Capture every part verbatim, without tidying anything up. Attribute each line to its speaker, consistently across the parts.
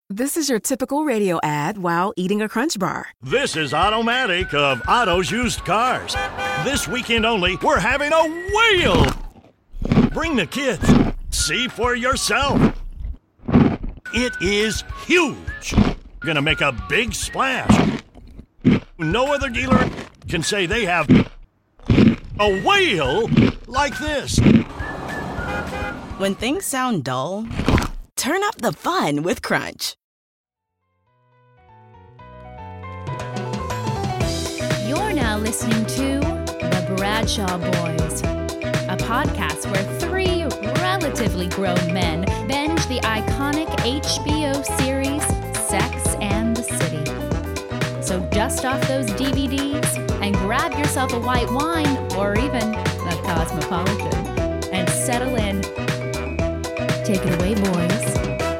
Speaker 1: This is your typical radio ad while eating a Crunch Bar.
Speaker 2: This is Automatic of Otto's Used Cars. This weekend only, we're having a whale. Bring the kids. See for yourself. It is huge. Gonna make a big splash. No other dealer can say they have a whale like this.
Speaker 1: When things sound dull, turn up the fun with Crunch.
Speaker 3: You're now listening to The Bradshaw Boys, a podcast where three relatively grown men binge the iconic H B O series Sex and the City. So dust off those D V Ds and grab yourself a white wine or even a Cosmopolitan and settle in. Take it away, boys.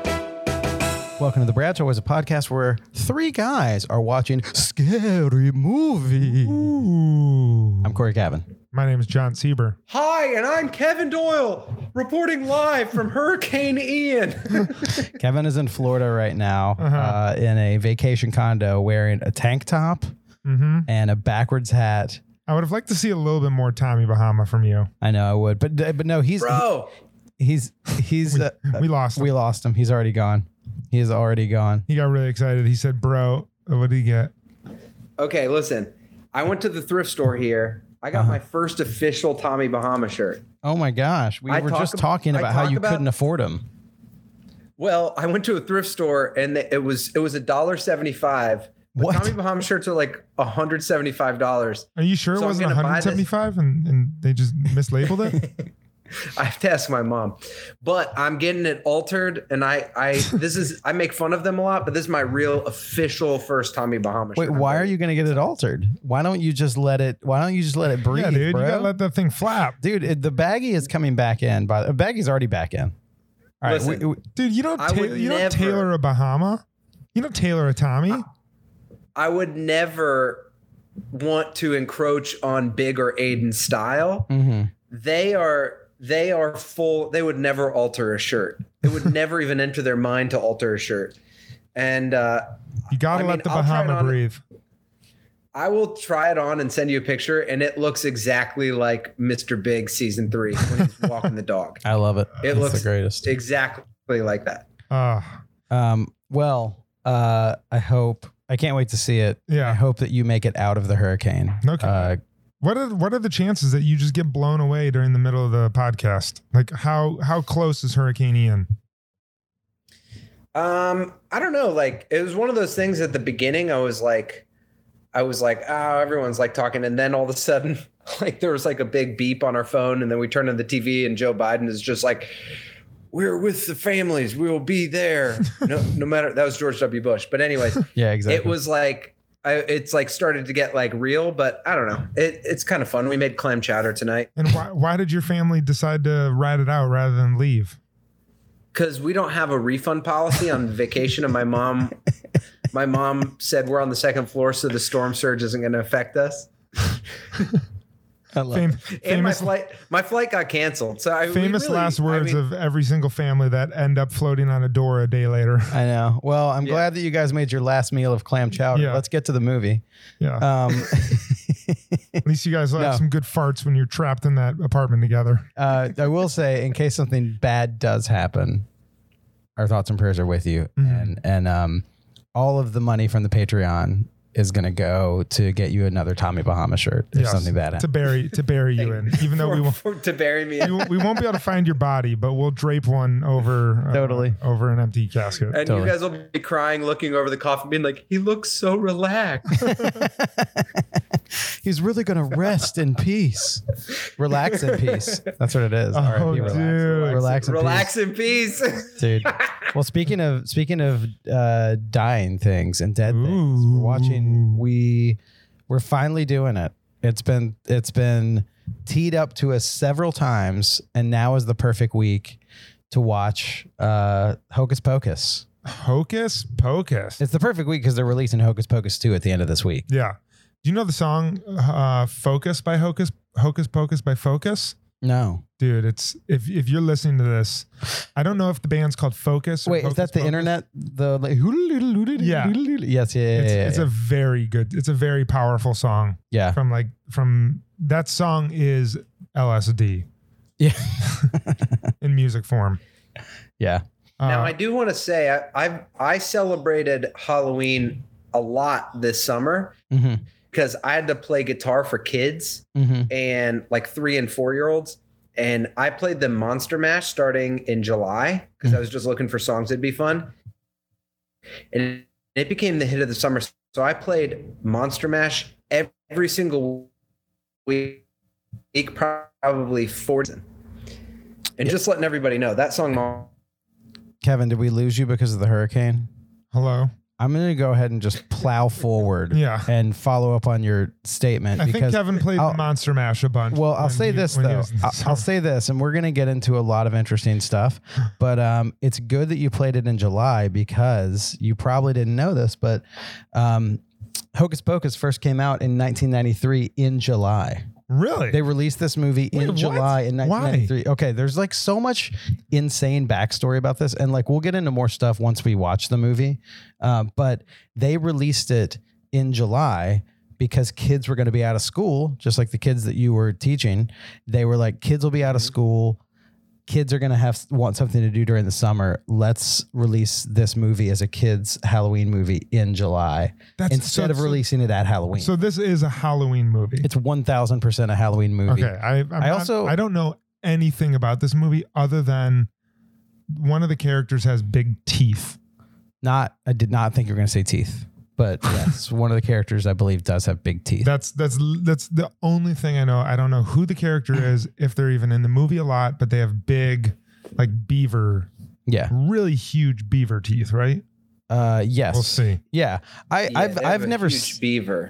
Speaker 4: Welcome to The Bradshaw Boys, a podcast where three guys are watching scary movies.
Speaker 5: Ooh.
Speaker 4: I'm Corey Cavan.
Speaker 5: My name is John Sieber.
Speaker 6: Hi, and I'm Kevin Doyle, reporting live from Hurricane Ian.
Speaker 4: Kevin is in Florida right now,
Speaker 5: Uh-huh.
Speaker 4: uh, in a vacation condo wearing a tank top
Speaker 5: Mm-hmm.
Speaker 4: and a backwards hat.
Speaker 5: I would have liked to see a little bit more Tommy Bahama from you.
Speaker 4: I know I would, but but no, he's
Speaker 6: Bro.
Speaker 4: he's he's
Speaker 5: We,
Speaker 4: uh,
Speaker 5: we lost him.
Speaker 4: we lost him. He's already gone. He is already gone.
Speaker 5: He got really excited. He said, bro, what did he get?
Speaker 6: Okay, listen. I went to the thrift store here. I got
Speaker 4: Uh-huh.
Speaker 6: my first official Tommy Bahama shirt.
Speaker 4: Oh my gosh, we
Speaker 6: I
Speaker 4: were
Speaker 6: talk
Speaker 4: just
Speaker 6: ab-
Speaker 4: talking
Speaker 6: I
Speaker 4: about how
Speaker 6: talk
Speaker 4: you
Speaker 6: about-
Speaker 4: couldn't afford him.
Speaker 6: Well, I went to a thrift store and it was it was a dollar seventy-five.
Speaker 4: What?
Speaker 6: Tommy Bahama shirts are like one hundred seventy-five dollars.
Speaker 5: Are you sure
Speaker 6: So
Speaker 5: it
Speaker 6: I'm
Speaker 5: wasn't
Speaker 6: gonna buy
Speaker 5: one hundred seventy-five and, and they just mislabeled it?
Speaker 6: I have to ask my mom, but I'm getting it altered, and I, I, this is, I make fun of them a lot, but this is my real official first Tommy Bahama shirt.
Speaker 4: Wait, why are you going to get it altered? Why don't you just let it? Why don't you just let it breathe,
Speaker 5: Yeah, dude,
Speaker 4: bro?
Speaker 5: you gotta let that thing flap.
Speaker 4: Dude, it, the baggie is coming back in. By the baggie's already back in. All right,
Speaker 6: Listen,
Speaker 4: we, we,
Speaker 5: Dude, you don't,
Speaker 6: I
Speaker 5: ta-
Speaker 6: would
Speaker 5: you don't
Speaker 6: never-
Speaker 5: tailor a Bahama. You don't tailor a Tommy.
Speaker 6: I would never want to encroach on Big or Aiden's style.
Speaker 4: mhm.
Speaker 6: They are they are full. They would never alter a shirt. It would never even enter their mind to alter a shirt. And uh,
Speaker 5: You gotta
Speaker 6: I
Speaker 5: let
Speaker 6: mean,
Speaker 5: the
Speaker 6: I'll try it
Speaker 5: Bahama
Speaker 6: on-
Speaker 5: breathe.
Speaker 6: I will try it on and send you a picture, and it looks exactly like Mister Big season three when he's walking the dog.
Speaker 4: I love it.
Speaker 6: It
Speaker 4: It's
Speaker 6: looks
Speaker 4: the greatest.
Speaker 6: exactly like that.
Speaker 5: Uh,
Speaker 4: Um, well, uh, I hope I can't wait to see it.
Speaker 5: Yeah.
Speaker 4: I hope that you make it out of the hurricane.
Speaker 5: Okay.
Speaker 4: Uh,
Speaker 5: what are what are the chances that you just get blown away during the middle of the podcast? Like how how close is Hurricane Ian?
Speaker 6: Um, I don't know. Like, it was one of those things at the beginning. I was like, I was like, oh, everyone's like talking, and then all of a sudden, like, there was like a big beep on our phone, and then we turned on the T V, and Joe Biden is just like, "We're with the families. We will be there." No, no matter. That was George W. Bush. But anyways,
Speaker 4: yeah, exactly.
Speaker 6: it was like, I, it's like started to get like real. But I don't know. It, it's kind of fun. We made clam chowder tonight
Speaker 5: And why why did your family decide to ride it out rather than leave?
Speaker 6: because we don't have a refund policy on vacation, and my mom. My mom said we're on the second floor, so the storm surge isn't going to affect us.
Speaker 4: I love
Speaker 5: Fam-
Speaker 4: it.
Speaker 6: And my
Speaker 5: famous
Speaker 6: flight, my flight got canceled. So I we
Speaker 5: famous
Speaker 6: really-
Speaker 5: last
Speaker 6: I
Speaker 5: words
Speaker 6: mean,
Speaker 5: of every single family that end up floating on a door a day later.
Speaker 4: I know. Well, I'm
Speaker 6: Yeah.
Speaker 4: glad that you guys made your last meal of clam chowder.
Speaker 5: Yeah.
Speaker 4: Let's get to the movie.
Speaker 5: Yeah.
Speaker 4: Um,
Speaker 5: At least you guys will have
Speaker 4: no.
Speaker 5: some good farts when you're trapped in that apartment together.
Speaker 4: uh, I will say, in case something bad does happen, our thoughts and prayers are with you,
Speaker 5: Mhm.
Speaker 4: and and um, all of the money from the Patreon is going to go to get you another Tommy Bahama shirt if
Speaker 5: Yes,
Speaker 4: something bad
Speaker 5: to
Speaker 4: happens.
Speaker 5: bury to bury you in. Even though we
Speaker 6: for-
Speaker 5: won't
Speaker 6: for- to bury me.
Speaker 5: we, won't- we won't be able to find your body, but we'll drape one over uh,
Speaker 4: Totally.
Speaker 5: over an empty casket.
Speaker 6: And
Speaker 4: Totally.
Speaker 6: you guys will be crying, looking over the coffin, being like, "He looks so relaxed."
Speaker 4: He's really going to rest in peace, relax in peace. That's what it is.
Speaker 5: Oh,
Speaker 4: R I P, relax.
Speaker 5: dude.
Speaker 4: Relax in
Speaker 6: Relax
Speaker 4: peace.
Speaker 6: in peace.
Speaker 4: Dude. Well, speaking of speaking of uh, dying things and dead things, we're watching. We we're finally doing it. It's been it's been teed up to us several times, and now is the perfect week to watch uh, Hocus Pocus.
Speaker 5: Hocus Pocus.
Speaker 4: It's the perfect week because they're releasing Hocus Pocus two at the end of this week.
Speaker 5: Yeah. Do you know the song uh, "Focus" by Hocus Hocus Pocus by Focus?
Speaker 4: No.
Speaker 5: Dude, it's if if you're listening to this, I don't know if the band's called Focus. Or
Speaker 4: Wait,
Speaker 5: Hocus
Speaker 4: is that the
Speaker 5: Pocus.
Speaker 4: internet? The like,
Speaker 5: Yeah.
Speaker 4: Yes, yeah, yeah,
Speaker 5: It's,
Speaker 4: yeah,
Speaker 5: it's
Speaker 4: yeah.
Speaker 5: a very good, it's a very powerful song.
Speaker 4: yeah.
Speaker 5: From like from that song is L S D
Speaker 4: Yeah.
Speaker 5: in music form.
Speaker 4: yeah.
Speaker 6: Now,
Speaker 5: Uh,
Speaker 6: I do want to say I I've, I celebrated Halloween a lot this summer
Speaker 4: Mm-hmm.
Speaker 6: because I had to play guitar for kids
Speaker 4: Mm-hmm.
Speaker 6: and like three and four year olds. And I played the Monster Mash starting in July because I was just looking for songs that'd be fun. And it became the hit of the summer. So I played Monster Mash every single week, probably four. And just letting everybody know that song.
Speaker 4: Kevin, did we lose you because of the hurricane?
Speaker 5: hello.
Speaker 4: I'm going to go ahead and just plow forward
Speaker 5: Yeah.
Speaker 4: and follow up on your statement.
Speaker 5: I think
Speaker 4: because
Speaker 5: Kevin played
Speaker 4: I'll-
Speaker 5: Monster Mash a bunch.
Speaker 4: Well, I'll
Speaker 5: when
Speaker 4: say
Speaker 5: he-
Speaker 4: this
Speaker 5: when he
Speaker 4: though.
Speaker 5: was in the
Speaker 4: I'll,
Speaker 5: song.
Speaker 4: I'll say this, and we're going to get into a lot of interesting stuff. But um, it's good that you played it in July because you probably didn't know this, but um, Hocus Pocus first came out in nineteen ninety-three in July.
Speaker 5: Really?
Speaker 4: They released this movie
Speaker 5: Wait,
Speaker 4: in
Speaker 5: what?
Speaker 4: July in
Speaker 5: Why?
Speaker 4: nineteen ninety-three. Okay, there's like so much insane backstory about this, and like we'll get into more stuff once we watch the movie. Um, but they released it in July because kids were going to be out of school, just like the kids that you were teaching. They were like, kids will be out of school. Kids are going to have want something to do during the summer. Let's release this movie as a kids Halloween movie in July
Speaker 5: That's-
Speaker 4: instead
Speaker 5: so-
Speaker 4: of
Speaker 5: so-
Speaker 4: releasing it at Halloween.
Speaker 5: So this is a Halloween movie.
Speaker 4: It's one thousand percent a Halloween movie.
Speaker 5: Okay, I I'm
Speaker 4: I
Speaker 5: not-
Speaker 4: also-
Speaker 5: I don't know anything about this movie other than one of the characters has big teeth.
Speaker 4: Not, I did not think you were going to say teeth, but yes, one of the characters I believe does have big teeth.
Speaker 5: That's that's that's the only thing I know. I don't know who the character is, if they're even in the movie a lot, but they have big, like beaver,
Speaker 4: yeah.
Speaker 5: really huge beaver teeth, right?
Speaker 4: Uh, yes.
Speaker 5: We'll see.
Speaker 4: Yeah. I,
Speaker 6: Yeah,
Speaker 4: I've,
Speaker 6: they have
Speaker 4: I've
Speaker 6: a
Speaker 4: never,
Speaker 6: huge
Speaker 4: s-
Speaker 6: beaver.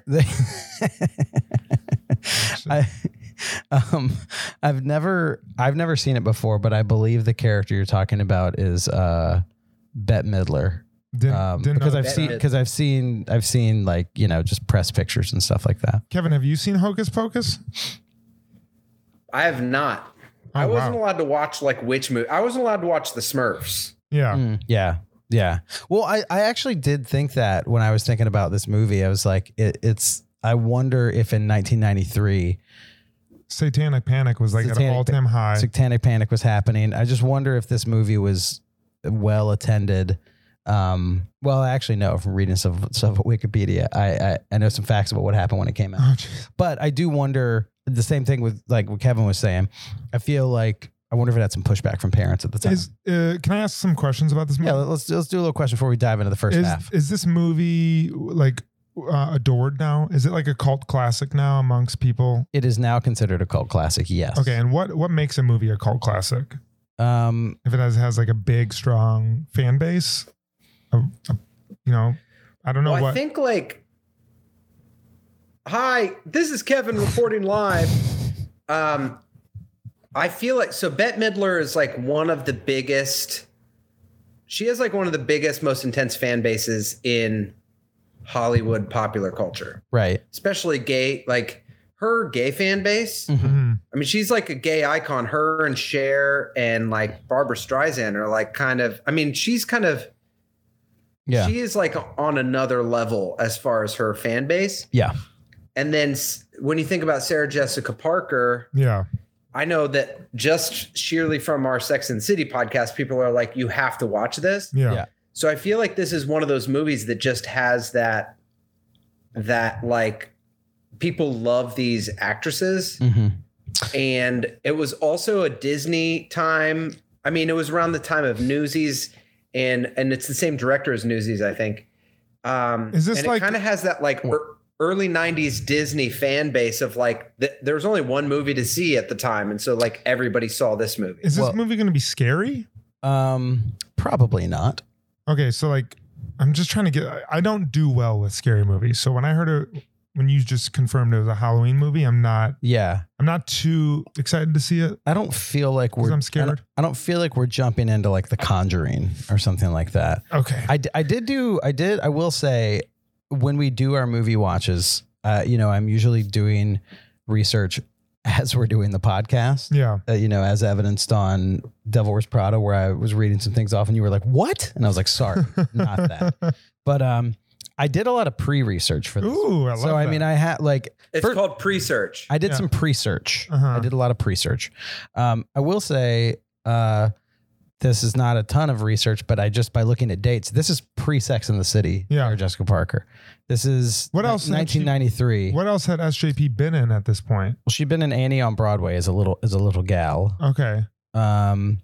Speaker 4: I, um, I've never, I've never seen it before, but I believe the character you're talking about is, uh, Bette Midler.
Speaker 5: Didn't,
Speaker 4: Um,
Speaker 5: didn't
Speaker 4: because
Speaker 5: know
Speaker 4: I've
Speaker 5: that.
Speaker 4: seen, because I've seen, I've seen like, you know, just press pictures and stuff like that.
Speaker 5: Kevin, have you seen Hocus Pocus?
Speaker 6: I have not.
Speaker 5: Oh,
Speaker 6: I wasn't
Speaker 5: wow.
Speaker 6: allowed to watch like which movie. I wasn't allowed to watch the Smurfs.
Speaker 5: Yeah.
Speaker 4: Mm, yeah. Yeah. Well, I, I actually did think that when I was thinking about this movie, I was like, it, it's, I wonder if in nineteen ninety-three,
Speaker 5: Satanic Panic was like at an
Speaker 4: Satanic-
Speaker 5: all-time high.
Speaker 4: Satanic Panic was happening. I just wonder if this movie was well attended. Um, well, actually, no, from reading some stuff at Wikipedia, I, I, I know some facts about what happened when it came out.
Speaker 5: Oh, jeez.
Speaker 4: But I do wonder the same thing with like what Kevin was saying. I feel like, I wonder if it had some pushback from parents at the time.
Speaker 5: Is uh, can I ask some questions about this movie?
Speaker 4: yeah, let's, let's do a little question before we dive into the first
Speaker 5: is,
Speaker 4: half.
Speaker 5: is this movie like uh, adored now? Is it like a cult classic now amongst people?
Speaker 4: It is now considered a cult classic. Yes.
Speaker 5: Okay, and what what makes a movie a cult classic?
Speaker 4: Um,
Speaker 5: If it has has like a big, strong fan base, a, a- you know, I don't know
Speaker 6: Well,
Speaker 5: what.
Speaker 6: I think like, hi, this is Kevin reporting live. Um, I feel like so Bette Midler is like one of the biggest. She has like one of the biggest, most intense fan bases in Hollywood popular culture,
Speaker 4: right.
Speaker 6: especially gay. Like her gay fan base.
Speaker 5: Mhm.
Speaker 6: I mean, she's like a gay icon. Her and Cher and like Barbara Streisand are like kind of. I mean, she's kind of.
Speaker 4: Yeah.
Speaker 6: She is like on another level as far as her fan base.
Speaker 4: yeah.
Speaker 6: And then s- when you think about Sarah Jessica Parker,
Speaker 5: Yeah,
Speaker 6: I know that just sheerly from our Sex and the City podcast, people are like, you have to watch this.
Speaker 5: yeah,
Speaker 4: Yeah.
Speaker 6: So I feel like this is one of those movies that just has that, that like people love these actresses.
Speaker 4: Mm-hmm.
Speaker 6: And it was also a Disney time. I mean, it was around the time of Newsies, and and it's the same director as Newsies, I think. Um,
Speaker 5: Is this
Speaker 6: and
Speaker 5: like-
Speaker 6: it kind of has that like er, early nineties Disney fan base of like th- there was only one movie to see at the time, and so like everybody saw this movie.
Speaker 5: Is this
Speaker 4: Well-
Speaker 5: movie going to be scary?
Speaker 4: Um, probably not.
Speaker 5: Okay, so like, I'm just trying to get. I- I don't do well with scary movies, so when I heard it, when you just confirmed it was a Halloween movie, I'm not.
Speaker 4: Yeah.
Speaker 5: I'm not too excited to see it.
Speaker 4: I don't feel like
Speaker 5: 'Cause
Speaker 4: we're
Speaker 5: I'm
Speaker 4: I
Speaker 5: scared.
Speaker 4: don't, I don't feel like we're jumping into like The Conjuring or something like that.
Speaker 5: Okay.
Speaker 4: I, d- I did do I did I will say when we do our movie watches, uh, you know, I'm usually doing research as we're doing the podcast.
Speaker 5: Yeah.
Speaker 4: Uh, you know, as evidenced on Devil Wears Prada, where I was reading some things off and you were like, what? And I was like, sorry, not that. But um, I did a lot of pre-research for this.
Speaker 5: Ooh, I love
Speaker 4: so, I
Speaker 5: that.
Speaker 4: mean, I had like...
Speaker 6: It's
Speaker 4: first,
Speaker 6: called pre-search.
Speaker 4: I did
Speaker 5: Yeah.
Speaker 4: some pre-search.
Speaker 5: Uh-huh.
Speaker 4: I did a lot of pre-search. Um, I will say uh, this is not a ton of research, but I just, by looking at dates, this is pre-Sex in the City.
Speaker 5: Yeah.
Speaker 4: Sarah Jessica Parker. This is
Speaker 5: What else had
Speaker 4: nineteen ninety-three.
Speaker 5: What else had S J P been in at this point?
Speaker 4: Well, she'd been in Annie on Broadway as a little as a little gal.
Speaker 5: Okay.
Speaker 4: Um,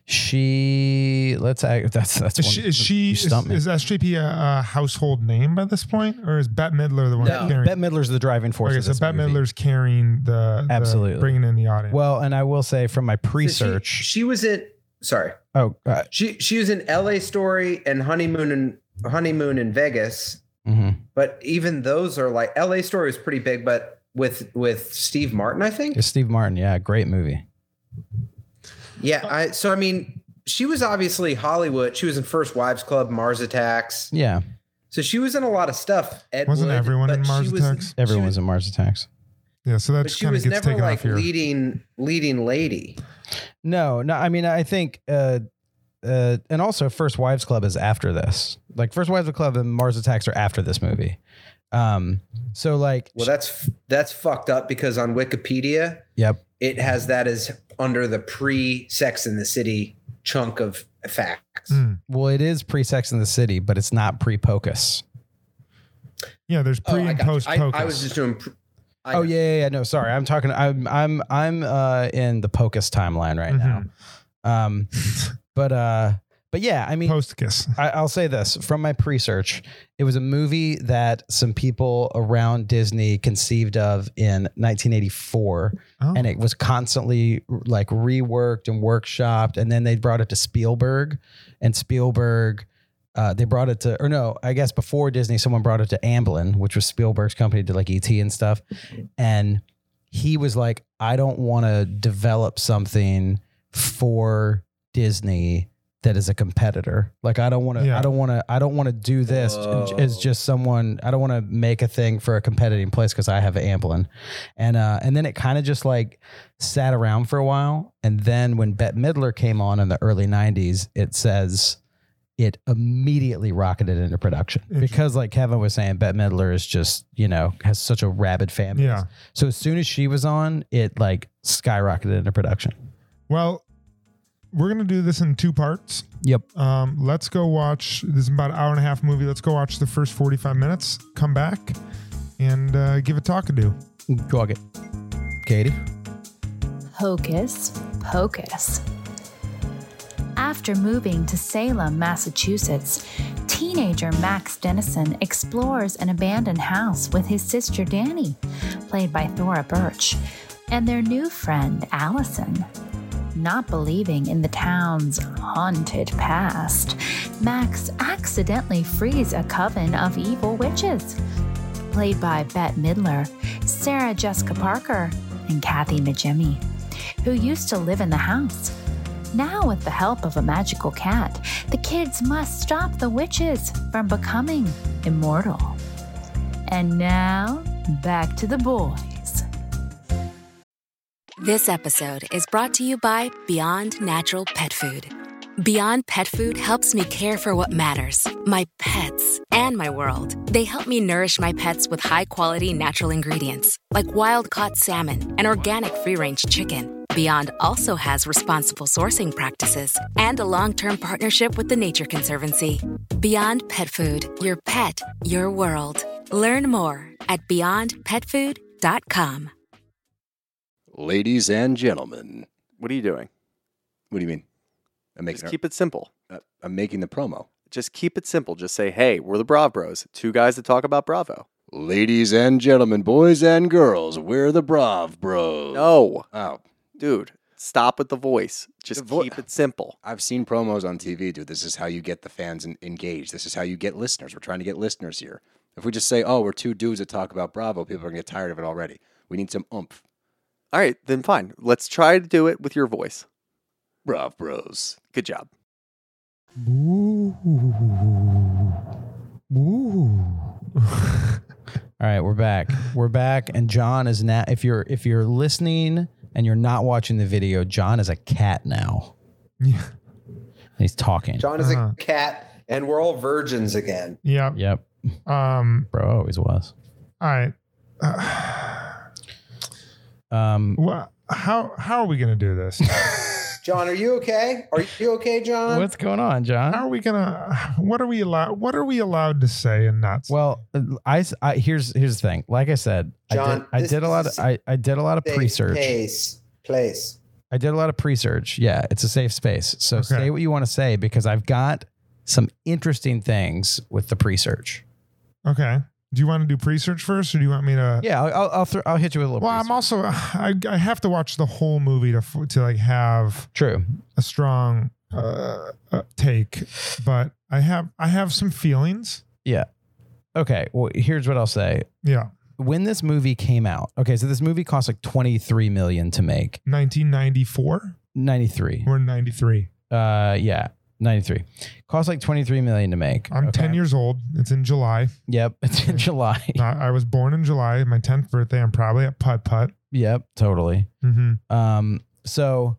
Speaker 4: she let's act, that's that's
Speaker 5: Is
Speaker 4: one,
Speaker 5: she, is, she
Speaker 4: you
Speaker 5: is,
Speaker 4: stumped me.
Speaker 5: is S J P a, a household name by this point? Or is Bette Midler the one
Speaker 6: No.
Speaker 5: carrying?
Speaker 4: Bette Midler's the driving force.
Speaker 5: Okay,
Speaker 4: of
Speaker 5: so
Speaker 4: this
Speaker 5: Bette
Speaker 4: movie.
Speaker 5: Midler's carrying the, the
Speaker 4: Absolutely.
Speaker 5: bringing in the audience.
Speaker 4: Well, and I will say from my
Speaker 6: So she-
Speaker 4: pre-search.
Speaker 6: She, was in. Sorry,
Speaker 4: oh, uh,
Speaker 6: she she was in L A Story and Honeymoon in Honeymoon in Vegas.
Speaker 4: mhm.
Speaker 6: But even those are like L A Story was pretty big, but with with Steve Martin, I think.
Speaker 4: It's Steve Martin. Yeah, great movie.
Speaker 6: Yeah, I so I mean, she was obviously Hollywood. She was in First Wives Club, Mars Attacks.
Speaker 4: Yeah,
Speaker 6: So she was in a lot of stuff. Ed
Speaker 5: Wasn't
Speaker 6: Wood,
Speaker 5: everyone
Speaker 6: but
Speaker 5: in Mars
Speaker 6: she was-
Speaker 5: Attacks?
Speaker 4: everyone
Speaker 6: she
Speaker 4: was in Mars Attacks.
Speaker 5: yeah, so that
Speaker 6: But
Speaker 5: just
Speaker 6: she
Speaker 5: kind of
Speaker 6: was
Speaker 5: gets
Speaker 6: never
Speaker 5: taken
Speaker 6: like
Speaker 5: off here.
Speaker 6: leading leading lady.
Speaker 4: No, no. I mean, I think, uh, uh, and also First Wives Club is after this. Like First Wives Club and Mars Attacks are after this movie. Um, so like,
Speaker 6: Well, that's that's fucked up because on Wikipedia
Speaker 4: yep.
Speaker 6: it has that as under the pre Sex in the City chunk of facts.
Speaker 5: Mm.
Speaker 4: Well, it is pre Sex in the City, but it's not pre Pocus.
Speaker 5: Yeah, there's
Speaker 6: Oh,
Speaker 5: pre
Speaker 6: I
Speaker 5: and
Speaker 6: got you.
Speaker 5: post
Speaker 6: I,
Speaker 5: Pocus.
Speaker 6: I was just doing. pr- I
Speaker 4: Oh
Speaker 6: know.
Speaker 4: yeah, yeah, yeah. No, sorry. I'm talking. I'm I'm I'm uh in the Pocus timeline right
Speaker 5: Mhm.
Speaker 4: now. Um, but uh, but yeah. I mean,
Speaker 5: Post kiss.
Speaker 4: I, I'll say this from my pre-search. It was a movie that some people around Disney conceived of in nineteen eighty-four,
Speaker 5: Oh.
Speaker 4: and it was constantly like reworked and workshopped. And then they brought it to Spielberg, and Spielberg, uh, they brought it to, or no, I guess before Disney, someone brought it to Amblin, which was Spielberg's company, did like E T and stuff. And he was like, I don't want to develop something for Disney that is a competitor. Like I don't want to,
Speaker 5: Yeah.
Speaker 4: I don't want to, I don't want to do this
Speaker 6: Whoa.
Speaker 4: as just someone. I don't want to make a thing for a competing place because I have Amblin, and uh, and then it kind of just like sat around for a while, and then when Bette Midler came on in the early nineties, it says it immediately rocketed into production because, like Kevin was saying, Bette Midler is just you know has such a rabid fan base.
Speaker 5: Yeah.
Speaker 4: So as soon as she was on, it like skyrocketed into production.
Speaker 5: Well, we're gonna do this in two parts.
Speaker 4: Yep.
Speaker 5: Um, let's go watch. This is about an hour and a half movie. Let's go watch the first forty-five minutes. Come back and uh, give a talk a do.
Speaker 4: Drug it, Katie.
Speaker 3: Hocus Pocus. After moving to Salem, Massachusetts, teenager Max Dennison explores an abandoned house with his sister Danny, played by Thora Birch, and their new friend Allison. Not believing in the town's haunted past, Max accidentally frees a coven of evil witches, played by Bette Midler, Sarah Jessica Parker, and Kathy Najimy, who used to live in the house. Now, with the help of a magical cat, the kids must stop the witches from becoming immortal. And now, back to the boys.
Speaker 7: This episode is brought to you by Beyond Natural Pet Food. Beyond Pet Food helps me care for what matters, my pets, and my world. They help me nourish my pets with high-quality natural ingredients, like wild-caught salmon and organic free-range chicken. Beyond also has responsible sourcing practices and a long-term partnership with the Nature Conservancy. Beyond Pet Food, your pet, your world. Learn more at beyond pet food dot com.
Speaker 8: Ladies and gentlemen,
Speaker 9: What are you doing?
Speaker 8: what do you mean? I'm making.
Speaker 9: Just keep it simple.
Speaker 8: uh, I'm making the promo.
Speaker 9: Just keep it simple. Just say, hey, we're the Brav Bros, two guys that talk about Bravo.
Speaker 8: Ladies and gentlemen, boys and girls, we're the Brav Bros.
Speaker 9: No,
Speaker 8: Oh,
Speaker 9: dude, stop with the voice. Just
Speaker 8: The vo-
Speaker 9: keep it simple.
Speaker 8: I've seen promos on T V, dude. This is how you get the fans en- engaged. This is how you get listeners. We're trying to get listeners here. If we just say, oh, we're two dudes that talk about Bravo, people are going to get tired of it already. We need some oomph.
Speaker 9: All right, then fine. Let's try to do it with your voice.
Speaker 8: Brav Bros.
Speaker 9: Good job.
Speaker 5: Ooh. Ooh.
Speaker 4: All right, we're back. We're back, and John is now. If you're if you're listening and you're not watching the video, John is a cat now.
Speaker 5: Yeah.
Speaker 4: He's talking.
Speaker 6: John is
Speaker 5: Uh-huh.
Speaker 6: a cat, and we're all virgins again.
Speaker 5: Yeah.
Speaker 4: Yep.
Speaker 5: Um.
Speaker 4: Bro always was.
Speaker 5: All right. Uh,
Speaker 4: Um,
Speaker 5: well, how how are we gonna do this?
Speaker 6: John, are you okay? Are you okay, John?
Speaker 4: what's going on, John?
Speaker 5: How are we gonna? What are we allowed? What are we allowed to say and not say?
Speaker 4: Well, I, I here's here's the thing. Like I said,
Speaker 6: John,
Speaker 4: I did, I
Speaker 6: this
Speaker 4: did a lot of
Speaker 6: is
Speaker 4: I, I did a lot of
Speaker 6: Safe
Speaker 4: pre-search.
Speaker 6: Place. Place.
Speaker 4: I did a lot of pre-search. Yeah, it's a safe space. So
Speaker 5: Okay.
Speaker 4: say what you want to say because I've got some interesting things with the pre-search.
Speaker 5: Okay. Do you want to do pre-search first, or do you want me to?
Speaker 4: Yeah, I'll I'll, I'll, throw, I'll hit you with a little.
Speaker 5: Well, I'm
Speaker 4: pre-search.
Speaker 5: also I, I have to watch the whole movie to f- to like have
Speaker 4: True.
Speaker 5: a strong uh, uh, take, but I have I have some feelings.
Speaker 4: Yeah. Okay. Well, here's what I'll say.
Speaker 5: Yeah.
Speaker 4: When this movie came out, okay, so this movie cost like twenty-three million to make.
Speaker 5: nineteen ninety-four.
Speaker 4: ninety-three.
Speaker 5: We're in ninety-three.
Speaker 4: Uh, yeah, ninety-three. Cost like twenty-three million to make.
Speaker 5: I'm
Speaker 4: okay?
Speaker 5: ten years old. It's in July.
Speaker 4: Yep, it's in July.
Speaker 5: I I was born in July. My tenth birthday. I'm probably at putt putt.
Speaker 4: Yep, totally.
Speaker 5: Mm-hmm.
Speaker 4: Um, so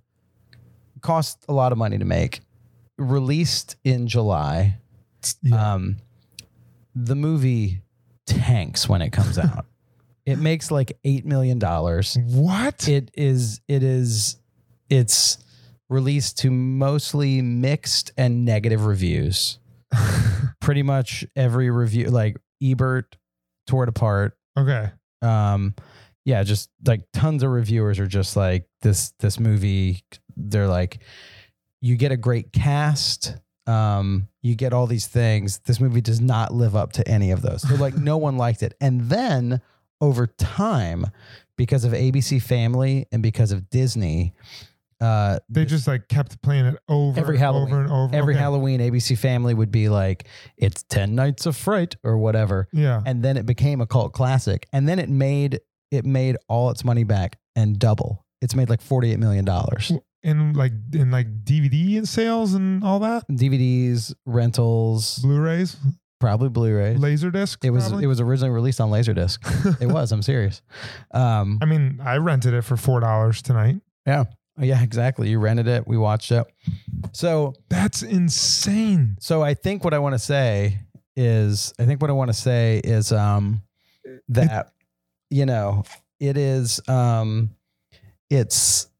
Speaker 4: cost a lot of money to make. Released in July.
Speaker 5: Yeah.
Speaker 4: Um, the movie tanks when it comes out. It makes like eight million dollars.
Speaker 5: What?
Speaker 4: It is. It is. It's released to mostly mixed and negative reviews. Pretty much every review, like Ebert tore it apart.
Speaker 5: Okay.
Speaker 4: Um, yeah, just like tons of reviewers are just like this. This movie, they're like, you get a great cast. Um, you get all these things. This movie does not live up to any of those. So like, no one liked it. And then over time, because of A B C Family and because of Disney, uh,
Speaker 5: They just like kept playing it over
Speaker 4: every
Speaker 5: and
Speaker 4: Halloween,
Speaker 5: over and over.
Speaker 4: every
Speaker 5: Okay.
Speaker 4: Halloween, A B C Family would be like, it's ten Nights of Fright or whatever.
Speaker 5: Yeah.
Speaker 4: And then it became a cult classic. And then it made, it made all its money back and double. It's made like forty-eight million dollars.
Speaker 5: In like in like D V D sales and all that.
Speaker 4: D V Ds, rentals,
Speaker 5: Blu-rays,
Speaker 4: probably Blu-rays.
Speaker 5: Laserdisc.
Speaker 4: It was
Speaker 5: probably?
Speaker 4: it was originally released on Laserdisc. It was. I'm serious. Um,
Speaker 5: I mean, I rented it for four dollars tonight.
Speaker 4: yeah, yeah, exactly. You rented it. We watched it. So,
Speaker 5: That's insane.
Speaker 4: so I think what I want to say is, I think what I want to say is, um, that you know, it is, um, it's.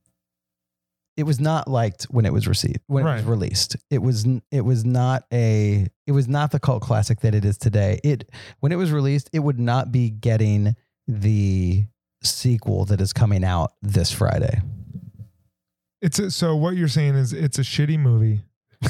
Speaker 4: It was not liked when it was received, when it was
Speaker 5: Right.
Speaker 4: released. It was, n- it was not a, it was not the cult classic that it is today. It, when it was released, it would not be getting the sequel that is coming out this Friday.
Speaker 5: It's a, so what you're saying is it's a shitty movie,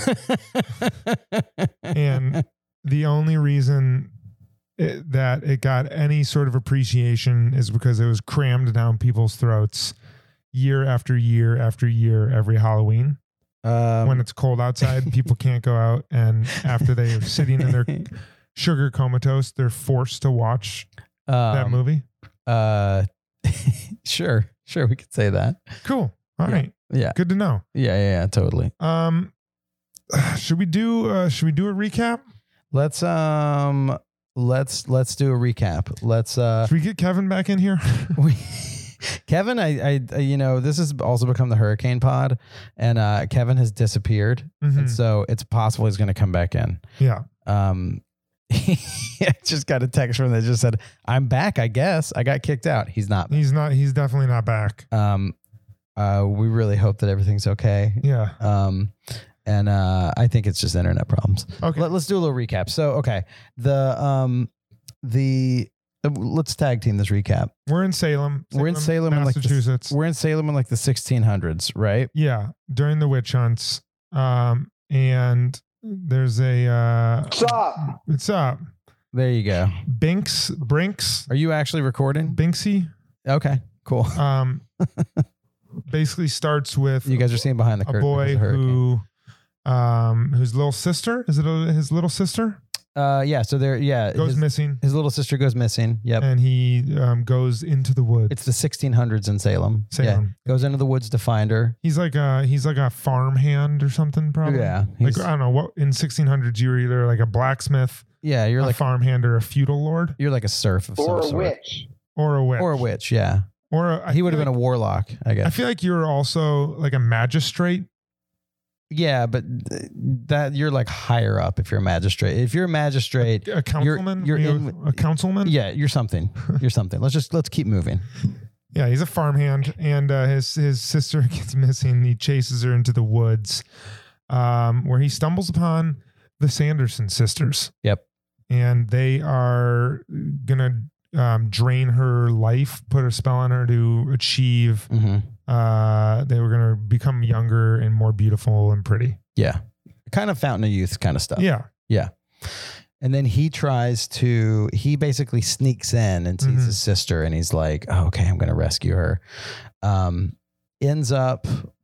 Speaker 5: and the only reason it, that it got any sort of appreciation is because it was crammed down people's throats year after year after year every Halloween.
Speaker 4: Um,
Speaker 5: When it's cold outside, people can't go out, and after they are sitting in their sugar comatose, they're forced to watch that
Speaker 4: um,
Speaker 5: movie.
Speaker 4: Uh, sure, sure, we could say that.
Speaker 5: Cool. All
Speaker 4: yeah.
Speaker 5: right.
Speaker 4: Yeah,
Speaker 5: Good to know.
Speaker 4: yeah, yeah, yeah, totally.
Speaker 5: Um, should we do? Uh, should we do a recap?
Speaker 4: Let's um, let's let's do a recap. Let's uh,
Speaker 5: Should we get Kevin back in here?
Speaker 4: we. Kevin, I, I, you know, this has also become the Hurricane Pod, and uh, Kevin has disappeared,
Speaker 5: Mhm.
Speaker 4: and so it's possible he's going to come back in.
Speaker 5: Yeah.
Speaker 4: Um, I just got a text from him that just said, "I'm back. I guess I got kicked out." He's not.
Speaker 5: He's not. He's definitely not back.
Speaker 4: Um, uh, we really hope that everything's okay.
Speaker 5: Yeah.
Speaker 4: Um, and uh, I think it's just internet problems.
Speaker 5: Okay.
Speaker 4: Let, let's do a little recap. So, okay, the um, the uh, let's tag team this recap.
Speaker 5: We're in Salem.
Speaker 4: We're in Salem, in like the,
Speaker 5: Massachusetts.
Speaker 4: we're in Salem in like the sixteen hundreds, right?
Speaker 5: yeah. During the witch hunts. Um, and there's a. Uh,
Speaker 6: What's up?
Speaker 5: What's up?
Speaker 4: There you go.
Speaker 5: Binks. Brinks.
Speaker 4: Are you actually recording?
Speaker 5: Binksy.
Speaker 4: Okay, cool.
Speaker 5: Um, basically starts with
Speaker 4: You guys are seeing behind the
Speaker 5: a
Speaker 4: curtain.
Speaker 5: boy
Speaker 4: because of hurricane.
Speaker 5: who, um, whose little sister is it? A, his little sister
Speaker 4: Uh, yeah. So there, yeah,
Speaker 5: goes
Speaker 4: his,
Speaker 5: missing,
Speaker 4: his little sister goes missing. Yep.
Speaker 5: and he um, goes into the woods.
Speaker 4: It's the sixteen hundreds in Salem.
Speaker 5: Salem.
Speaker 4: Yeah. Goes into the woods to find her.
Speaker 5: He's like a he's like a farm hand or something, probably.
Speaker 4: Yeah.
Speaker 5: Like
Speaker 4: he's-
Speaker 5: I don't know what in sixteen hundreds you were either like a blacksmith
Speaker 4: Yeah, you're
Speaker 5: a
Speaker 4: like
Speaker 5: farmhand or a feudal lord,
Speaker 4: you're like a serf of
Speaker 6: Or
Speaker 4: some
Speaker 6: a
Speaker 4: sort.
Speaker 6: witch.
Speaker 5: or a witch,
Speaker 4: Or a witch. Yeah,
Speaker 5: or a, I
Speaker 4: he would have
Speaker 5: feel
Speaker 4: been a warlock, I
Speaker 5: like-
Speaker 4: guess.
Speaker 5: I feel like you're also like a magistrate.
Speaker 4: Yeah, but th- that you're like higher up if you're a magistrate. If you're a magistrate,
Speaker 5: A councilman,
Speaker 4: you're
Speaker 5: Were you
Speaker 4: in-
Speaker 5: a councilman.
Speaker 4: yeah, you're something. You're something. Let's just let's keep moving.
Speaker 5: Yeah, he's a farmhand, and uh, his his sister gets missing. He chases her into the woods, um, where he stumbles upon the Sanderson sisters.
Speaker 4: Yep.
Speaker 5: And they are gonna um, drain her life, put a spell on her to achieve.
Speaker 4: Mm-hmm.
Speaker 5: Uh, they were gonna become younger and more beautiful and pretty.
Speaker 4: Yeah, kind of Fountain of Youth kind of stuff.
Speaker 5: Yeah,
Speaker 4: Yeah. And then he tries to, he basically sneaks in and sees
Speaker 5: Mhm.
Speaker 4: his sister and he's like, oh, okay, I'm going to rescue her. Um, ends up,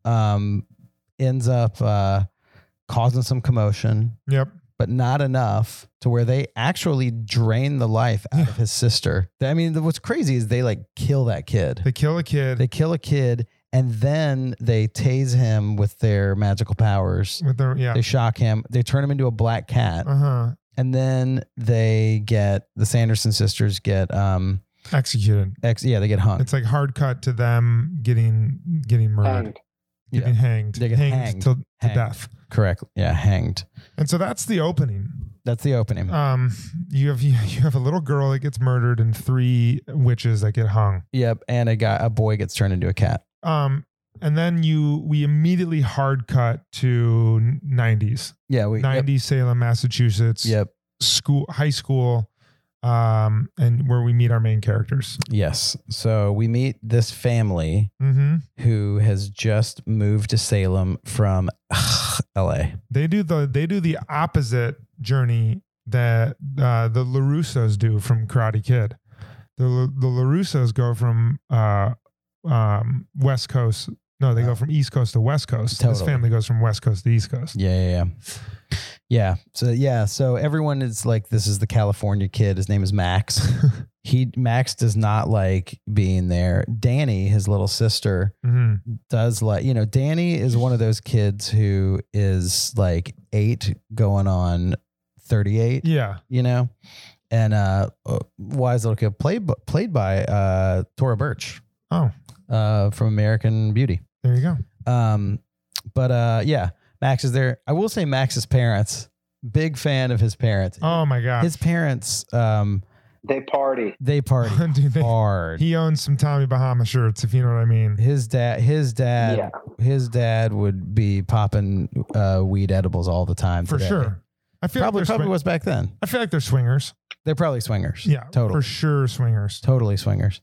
Speaker 4: um, ends up, uh, causing some commotion,
Speaker 5: yep.
Speaker 4: but not enough to where they actually drain the life out of his sister. I mean, what's crazy is they like kill that kid.
Speaker 5: They kill a kid
Speaker 4: They kill a kid and then they tase him with their magical powers.
Speaker 5: with their yeah.
Speaker 4: They shock him. They turn him into a black cat.
Speaker 5: Uh huh.
Speaker 4: And then they get the Sanderson sisters get um
Speaker 5: Executed.
Speaker 4: ex yeah they get hung.
Speaker 5: It's like hard cut to them getting getting murdered,
Speaker 6: And
Speaker 5: getting hanged,
Speaker 4: They get
Speaker 5: hanged,
Speaker 4: hanged.
Speaker 5: till to
Speaker 4: Hanged.
Speaker 5: death.
Speaker 4: Correct. Yeah, hanged.
Speaker 5: And so that's the opening.
Speaker 4: That's the opening.
Speaker 5: Um, you have you have a little girl that gets murdered and three witches that get hung.
Speaker 4: Yep. And a guy, a boy gets turned into a cat.
Speaker 5: Um, and then you we immediately hard cut to nineties,
Speaker 4: Yeah. We. Yep.
Speaker 5: nineties Salem, Massachusetts.
Speaker 4: Yep.
Speaker 5: School, high school, um, and where we meet our main characters.
Speaker 4: Yes. So we meet this family
Speaker 5: Mm-hmm.
Speaker 4: who has just moved to Salem from L A.
Speaker 5: They do the they do the opposite journey that uh, the LaRussos do from Karate Kid. The the LaRussos go from uh, um, West Coast. No, they go from East Coast to West Coast. This
Speaker 4: Totally.
Speaker 5: family goes from West Coast to East Coast.
Speaker 4: Yeah, yeah, yeah. Yeah. So yeah. So everyone is like, this is the California kid. His name is Max. he Max does not like being there. Danny, his little sister,
Speaker 5: hmm
Speaker 4: does like, you know, Danny is one of those kids who is like eight going on thirty-eight,
Speaker 5: Yeah.
Speaker 4: you know, and uh, wise little kid played played by uh, Tora Birch
Speaker 5: Oh,
Speaker 4: uh, from American Beauty.
Speaker 5: there you go.
Speaker 4: Um, but uh, yeah, Max is there. I will say Max's parents, big fan of his parents.
Speaker 5: Oh my God.
Speaker 4: His parents, um,
Speaker 6: they party.
Speaker 4: they party
Speaker 5: Dude, they-
Speaker 4: hard.
Speaker 5: He owns some Tommy Bahama shirts, if you know what I mean.
Speaker 4: his dad, his dad,
Speaker 6: Yeah.
Speaker 4: his dad would be popping uh, weed edibles all the time.
Speaker 5: For
Speaker 4: today.
Speaker 5: sure. I feel
Speaker 4: Probably,
Speaker 5: like they're
Speaker 4: probably
Speaker 5: swing-
Speaker 4: was back then.
Speaker 5: I feel like they're swingers.
Speaker 4: They're probably swingers.
Speaker 5: Yeah,
Speaker 4: totally,
Speaker 5: for sure, swingers.
Speaker 4: totally swingers.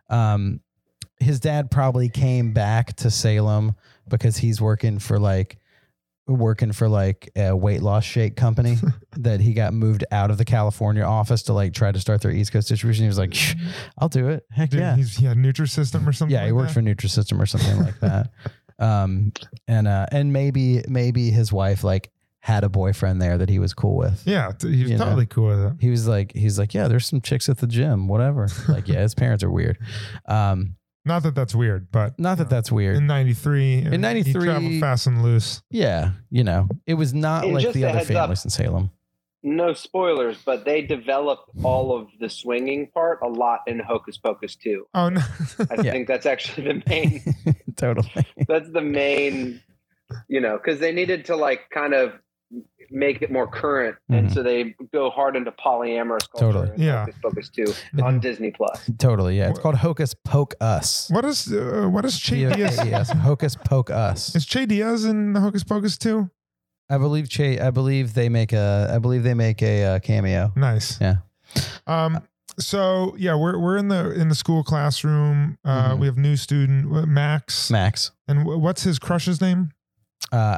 Speaker 4: Um, his dad probably came back to Salem because he's working for like working for like a weight loss shake company that he got moved out of the California office to like try to start their East Coast distribution. He was like, "Shh, I'll do it. Heck
Speaker 5: Dude,
Speaker 4: yeah.
Speaker 5: he's he had Nutrisystem or something.
Speaker 4: Yeah, he
Speaker 5: like
Speaker 4: worked
Speaker 5: that.
Speaker 4: for Nutrisystem or something like that. Um, and uh, and maybe maybe his wife like had a boyfriend there that he was cool with.
Speaker 5: Yeah, t- he was
Speaker 4: You know.
Speaker 5: totally cool with it.
Speaker 4: He was like, he's like, yeah, there's some chicks at the gym, whatever. Like, yeah, his parents are weird. Um,
Speaker 5: Not that that's weird, but
Speaker 4: not that that's weird.
Speaker 5: in ninety-three,
Speaker 4: In
Speaker 5: he
Speaker 4: ninety-three
Speaker 5: traveled fast and loose.
Speaker 4: Yeah, you know, it was not
Speaker 6: And
Speaker 4: like
Speaker 6: just
Speaker 4: the
Speaker 6: a
Speaker 4: other
Speaker 6: heads up.
Speaker 4: families in Salem.
Speaker 6: No spoilers, but they developed all of the swinging part a lot in Hocus Pocus two.
Speaker 5: Oh no,
Speaker 6: I
Speaker 4: Yeah.
Speaker 6: think that's actually the main.
Speaker 4: Totally.
Speaker 6: That's the main. You know, because they needed to like kind of make it more current, and
Speaker 4: Mhm.
Speaker 6: so they go hard into polyamorous culture.
Speaker 4: Totally.
Speaker 6: in
Speaker 5: Yeah.
Speaker 6: Hocus Pocus two on Disney Plus.
Speaker 4: Totally. Yeah. It's called Hocus Poke Us.
Speaker 5: what is uh, what is Che Diaz?
Speaker 4: Yes. Hocus Poke Us.
Speaker 5: Is Che Diaz in Hocus Pocus too?
Speaker 4: I believe Che, I believe they make a, I believe they make a uh, cameo.
Speaker 5: Nice.
Speaker 4: Yeah.
Speaker 5: Um. So yeah, we're we're in the in the school classroom. Uh,
Speaker 4: Mhm.
Speaker 5: we have new student uh, Max,
Speaker 4: Max.
Speaker 5: and wh- what's his crush's name?
Speaker 4: Uh,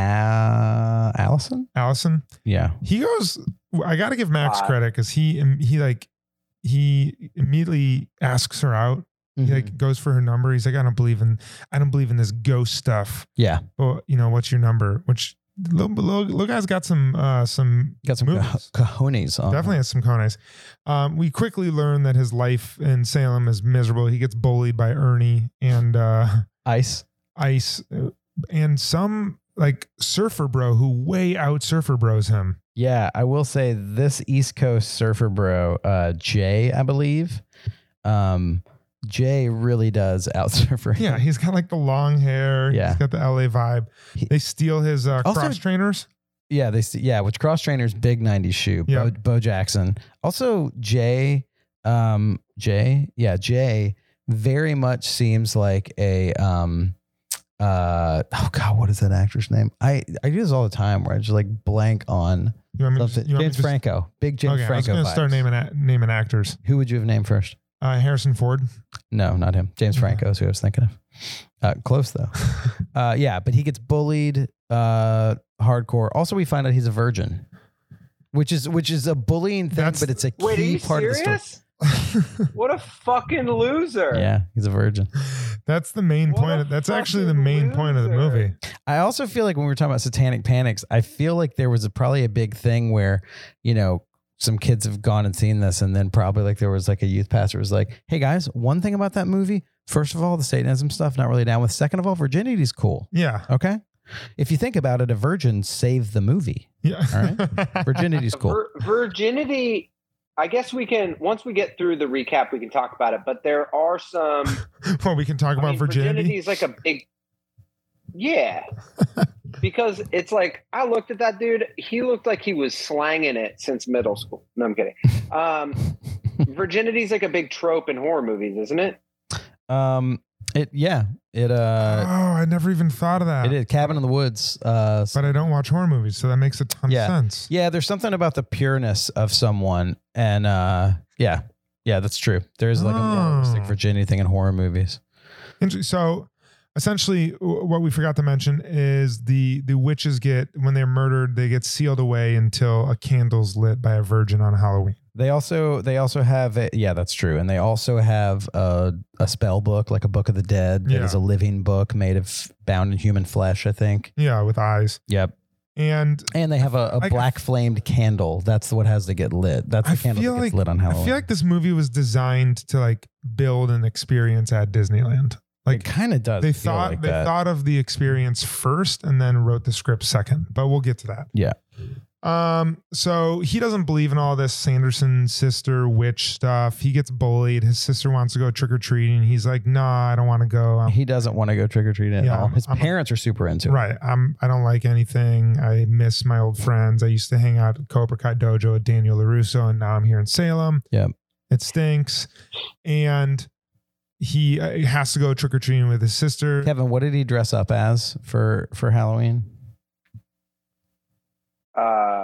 Speaker 4: uh, Allison?
Speaker 5: Allison.
Speaker 4: Yeah.
Speaker 5: He goes. I got to give Max
Speaker 6: Uh,
Speaker 5: credit because he he like he immediately asks her out. He
Speaker 4: Mhm.
Speaker 5: like goes for her number. He's like, I don't believe in I don't believe in this ghost stuff.
Speaker 4: Yeah.
Speaker 5: Well, you know, what's your number? Which little, little, little guy's got some uh some
Speaker 4: Got some
Speaker 5: moves.
Speaker 4: co- cojones on.
Speaker 5: Definitely has some cojones. Um, we quickly learn that his life in Salem is miserable. He gets bullied by Ernie and uh,
Speaker 4: Ice.
Speaker 5: Ice uh, and some like surfer bro who way out surfer bros him.
Speaker 4: Yeah, I will say this East Coast surfer bro, uh, Jay, I believe. Um, Jay really does out surfer.
Speaker 5: Yeah, he's got like the long hair.
Speaker 4: Yeah.
Speaker 5: He's got the L A vibe.
Speaker 4: He-
Speaker 5: They steal his uh,
Speaker 4: Also-
Speaker 5: cross trainers.
Speaker 4: Yeah, they see, yeah, which cross trainers, big nineties shoe.
Speaker 5: Yeah.
Speaker 4: Bo, Bo Jackson. Also, Jay, um, Jay, yeah, Jay very much seems like a um uh oh god, what is that actor's name? I I do this all the time where I just like blank on
Speaker 5: You want me to
Speaker 4: something.
Speaker 5: just, you want me
Speaker 4: James
Speaker 5: to just-
Speaker 4: Franco, big James
Speaker 5: Okay, I was
Speaker 4: Franco.
Speaker 5: going to start
Speaker 4: vibes.
Speaker 5: naming a- naming actors.
Speaker 4: Who would you have named first?
Speaker 5: Uh, Harrison Ford.
Speaker 4: No, not him. James Franco is who I was thinking of. Uh, close though. uh, yeah, but he gets bullied uh, hardcore. Also, we find out he's a virgin, which is which is a bullying thing,
Speaker 5: That's-
Speaker 4: but it's a key
Speaker 6: Wait, are you
Speaker 4: part of the story.
Speaker 6: serious? What a fucking loser.
Speaker 4: Yeah, he's a virgin.
Speaker 5: That's the main
Speaker 6: What
Speaker 5: point.
Speaker 6: a
Speaker 5: Of, that's actually the
Speaker 6: fucking
Speaker 5: main point of the
Speaker 6: loser.
Speaker 5: movie.
Speaker 4: I also feel like when we were talking about satanic panics, I feel like there was a, probably a big thing where, you know, some kids have gone and seen this, and then probably like there was like a youth pastor was like, "Hey guys, one thing about that movie, first of all, the Satanism stuff, not really down with. Second of all, virginity's cool.
Speaker 5: Yeah.
Speaker 4: Okay, if you think about it, a virgin saved the movie.
Speaker 5: Yeah.
Speaker 4: All right. Virginity's cool.
Speaker 6: Vir- virginity. I guess we can, once we get through the recap, we can talk about it. But there are some.
Speaker 5: Well, we can talk
Speaker 6: I
Speaker 5: about
Speaker 6: mean,
Speaker 5: virginity.
Speaker 6: is like a big. Yeah. Because it's like, I looked at that dude. He looked like he was slanging it since middle school. No, I'm kidding. Um, virginity is like a big trope in horror movies, isn't it?
Speaker 4: Um, it yeah, it uh,
Speaker 5: oh, I never even thought of that.
Speaker 4: it is Cabin in the Woods. Uh,
Speaker 5: But I don't watch horror movies, so that makes a ton
Speaker 4: Yeah.
Speaker 5: of sense.
Speaker 4: yeah, there's something about the pureness of someone, and uh, yeah, yeah, that's true. There's like a moralistic
Speaker 5: Oh.
Speaker 4: virginity thing in horror movies.
Speaker 5: Inter- So essentially, w- what we forgot to mention is the the witches get, when they're murdered, they get sealed away until a candle's lit by a virgin on Halloween.
Speaker 4: They also they also have a, yeah, that's true, and they also have a a spell book, like a Book of the Dead. That
Speaker 5: Yeah.
Speaker 4: is a living book made of bound in human flesh, I think.
Speaker 5: Yeah, with eyes.
Speaker 4: Yep.
Speaker 5: And
Speaker 4: And they have a, a
Speaker 5: I-
Speaker 4: black flamed candle. That's what has to get lit. That's the
Speaker 5: I
Speaker 4: candle
Speaker 5: feel
Speaker 4: that gets
Speaker 5: like
Speaker 4: lit on Halloween.
Speaker 5: I feel like this movie was designed to like build an experience at Disneyland.
Speaker 4: it
Speaker 5: Like
Speaker 4: kind of does.
Speaker 5: they
Speaker 4: feel
Speaker 5: thought
Speaker 4: like
Speaker 5: they
Speaker 4: that.
Speaker 5: thought of the experience first and then wrote the script second. But we'll get to that.
Speaker 4: Yeah.
Speaker 5: Um, so he doesn't believe in all this Sanderson sister witch stuff. He gets bullied. His sister wants to go trick or treating. He's like, nah, I don't want to go. I'm,
Speaker 4: He doesn't want to go trick or treating at
Speaker 5: Yeah,
Speaker 4: all.
Speaker 5: I'm-
Speaker 4: His
Speaker 5: I'm a-
Speaker 4: parents are super into it.
Speaker 5: right. I'm, I don't like anything. I miss my old friends. I used to hang out at Cobra Kai Dojo with Daniel LaRusso, and now I'm here in Salem.
Speaker 4: Yep.
Speaker 5: It stinks. And he uh, has to go trick or treating with his sister.
Speaker 4: Kevin, what did he dress up as for for Halloween?
Speaker 6: Uh,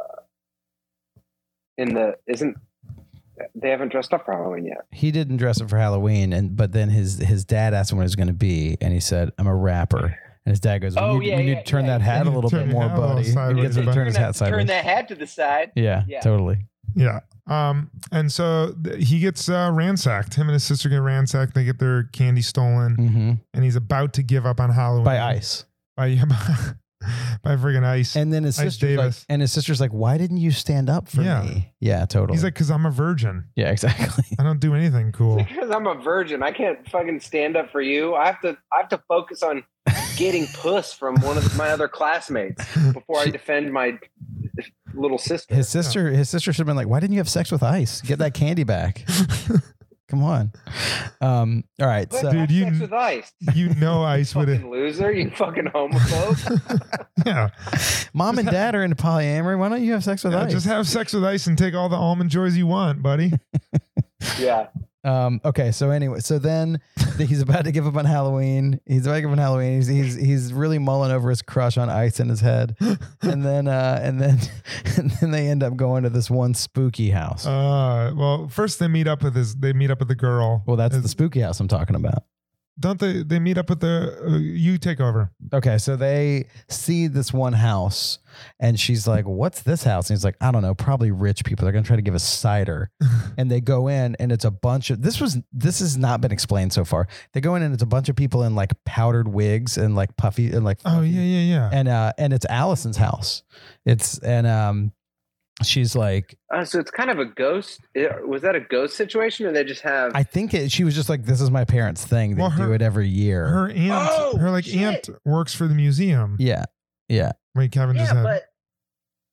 Speaker 6: in the isn't they haven't dressed up for Halloween yet?
Speaker 4: He didn't dress up for Halloween, and but then his his dad asked him what he was going to be, and he said, "I'm a rapper." And his dad goes, "We
Speaker 6: Oh,
Speaker 4: need,
Speaker 6: yeah,
Speaker 4: we need
Speaker 6: yeah,
Speaker 4: to turn
Speaker 6: yeah.
Speaker 4: that hat a little
Speaker 5: Turn
Speaker 4: bit
Speaker 5: your
Speaker 4: more,
Speaker 5: hat a little
Speaker 4: buddy." He
Speaker 5: sideways,
Speaker 4: gets him to
Speaker 5: buddy.
Speaker 4: turn his hat
Speaker 6: Turn
Speaker 4: sideways.
Speaker 6: that hat to the side.
Speaker 4: Yeah,
Speaker 6: Yeah.
Speaker 4: totally.
Speaker 5: Yeah. Um, and so th- he gets uh, ransacked. Him and his sister get ransacked. They get their candy stolen,
Speaker 4: hmm
Speaker 5: and he's about to give up on Halloween
Speaker 4: By ice.
Speaker 5: By yeah, by, by friggin' ice.
Speaker 4: And then his
Speaker 5: Ice
Speaker 4: sister's like,
Speaker 5: Davis.
Speaker 4: and his sister's like, "Why didn't you stand up for
Speaker 5: Yeah.
Speaker 4: me?" Yeah, totally.
Speaker 5: He's like, "Cause I'm a virgin.
Speaker 4: yeah, exactly.
Speaker 5: I don't do anything cool."
Speaker 6: Because I'm a virgin, I can't fucking stand up for you. I have to. I have to focus on getting puss from one of my other classmates before I defend my little sister.
Speaker 4: His sister, his sister should have been like, "Why didn't you have sex with ice? Get that candy back." Come on. Um, all right.
Speaker 6: But
Speaker 4: So
Speaker 5: Dude,
Speaker 6: have
Speaker 5: you-
Speaker 6: sex with ice.
Speaker 5: You know, Ice would
Speaker 6: Fucking
Speaker 5: have.
Speaker 6: loser, you fucking homophobe.
Speaker 5: Yeah,
Speaker 4: mom and dad are into polyamory. Why don't you have sex with
Speaker 5: Yeah,
Speaker 4: ice?
Speaker 5: just have sex with Ice and take all the almond joys you want, buddy.
Speaker 6: Yeah.
Speaker 4: Um, okay, so anyway, so then he's about to give up on Halloween. He's about to give up on Halloween. He's he's he's really mulling over his crush on ice in his head, and then uh, and then and then they end up going to this one spooky house.
Speaker 5: Uh, well, first they meet up with his. They meet up with the girl.
Speaker 4: well, that's
Speaker 5: Is-
Speaker 4: the spooky house I'm talking about.
Speaker 5: Don't they? They meet up with the. Uh, you take over.
Speaker 4: Okay, so they see this one house, and she's like, "What's this house?" And he's like, "I don't know, probably rich people. They're gonna try to give us cider." And they go in, and it's a bunch of this was this has not been explained so far. They go in, and it's a bunch of people in like powdered wigs and like puffy and like
Speaker 5: Oh yeah, yeah, yeah.
Speaker 4: and uh and it's Allison's house. It's and um she's like,
Speaker 6: Uh, so it's kind of a ghost. it- Was that a ghost situation, or they just have?
Speaker 4: I think it, she was just like, "This is my parents' thing. They
Speaker 5: Well,
Speaker 4: do
Speaker 5: her-
Speaker 4: it every year."
Speaker 5: Her aunt,
Speaker 6: Oh,
Speaker 5: her like
Speaker 6: shit.
Speaker 5: aunt works for the museum.
Speaker 4: yeah, yeah.
Speaker 5: Wait, Kevin just
Speaker 6: yeah,
Speaker 5: had.
Speaker 6: but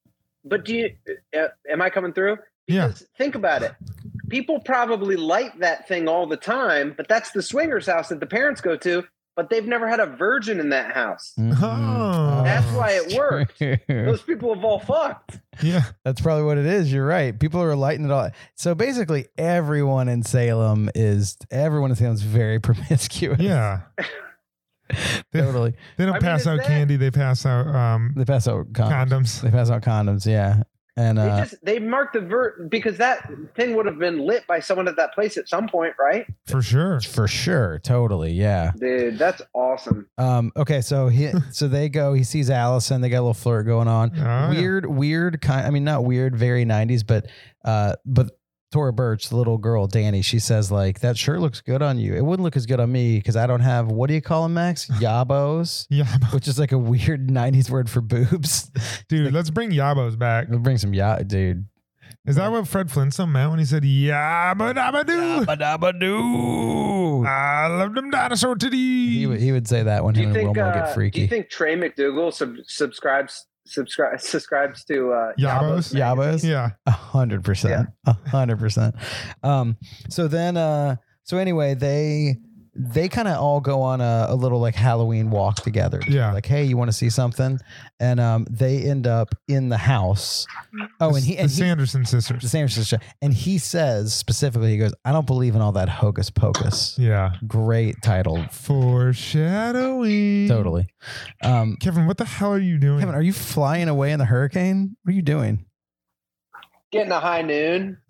Speaker 6: but do you? Uh, am I coming through?
Speaker 5: Yeah.
Speaker 6: Because think about it. People probably light that thing all the time, but that's the swingers house that the parents go to. But they've never had a virgin in that house.
Speaker 5: Oh.
Speaker 6: That's why it worked. Those people have all fucked.
Speaker 5: Yeah.
Speaker 4: That's probably what it is. You're right. People are lighting it all. So basically, everyone in Salem is everyone in Salem is very promiscuous.
Speaker 5: Yeah. They,
Speaker 4: Totally.
Speaker 5: They don't
Speaker 6: I mean,
Speaker 5: pass
Speaker 6: is
Speaker 5: out
Speaker 6: that-
Speaker 5: candy. They pass out um,
Speaker 4: They pass out condoms.
Speaker 5: condoms.
Speaker 4: They pass out condoms. Yeah. And
Speaker 6: They
Speaker 4: uh,
Speaker 6: just they marked the vert because that thing would have been lit by someone at that place at some point, right?
Speaker 5: For sure.
Speaker 4: for sure, totally, yeah.
Speaker 6: Dude, that's awesome.
Speaker 4: Um, okay, so he, so they go. He sees Allison. They got a little flirt going on.
Speaker 5: Oh, yeah.
Speaker 4: weird, weird kind. I mean, not weird, very nineties, but uh, but Tora Birch, the little girl, Danny, she says like that shirt looks good on you. It wouldn't look as good on me because I don't have what do you call them, Max? Yabos,
Speaker 5: Yeah.
Speaker 4: which is like a weird nineties word for boobs.
Speaker 5: Dude, let's bring Yabos back.
Speaker 4: We'll bring some ya, dude.
Speaker 5: Is that what Fred Flintstone meant when he said Yabba Dabba Doo?
Speaker 4: Dabba doo.
Speaker 5: I love them dinosaur titties.
Speaker 4: He would he would say that when
Speaker 6: Do
Speaker 4: him
Speaker 6: you
Speaker 4: and
Speaker 6: think
Speaker 4: Wilma
Speaker 6: uh,
Speaker 4: get
Speaker 6: do
Speaker 4: freaky.
Speaker 6: you think Trey McDougal sub- subscribes subscribe subscribes to uh
Speaker 5: Yabos?
Speaker 4: Yabos?
Speaker 5: Yeah.
Speaker 4: A hundred percent. A hundred percent. Um, so then uh so anyway, they they kind of all go on a, a little like Halloween walk together.
Speaker 5: Yeah.
Speaker 4: Like, hey, you want to see something? And um they end up in the house. Oh, and he
Speaker 5: the
Speaker 4: and he,
Speaker 5: Sanderson
Speaker 4: the
Speaker 5: sisters.
Speaker 4: Sanderson sister. And he says specifically, he goes, I don't believe in all that hocus pocus.
Speaker 5: Yeah.
Speaker 4: Great title.
Speaker 5: Foreshadowing.
Speaker 4: Totally. Um
Speaker 5: Kevin, what the hell are you doing?
Speaker 4: Kevin, are you flying away in the hurricane? What are you doing?
Speaker 6: getting a high noon.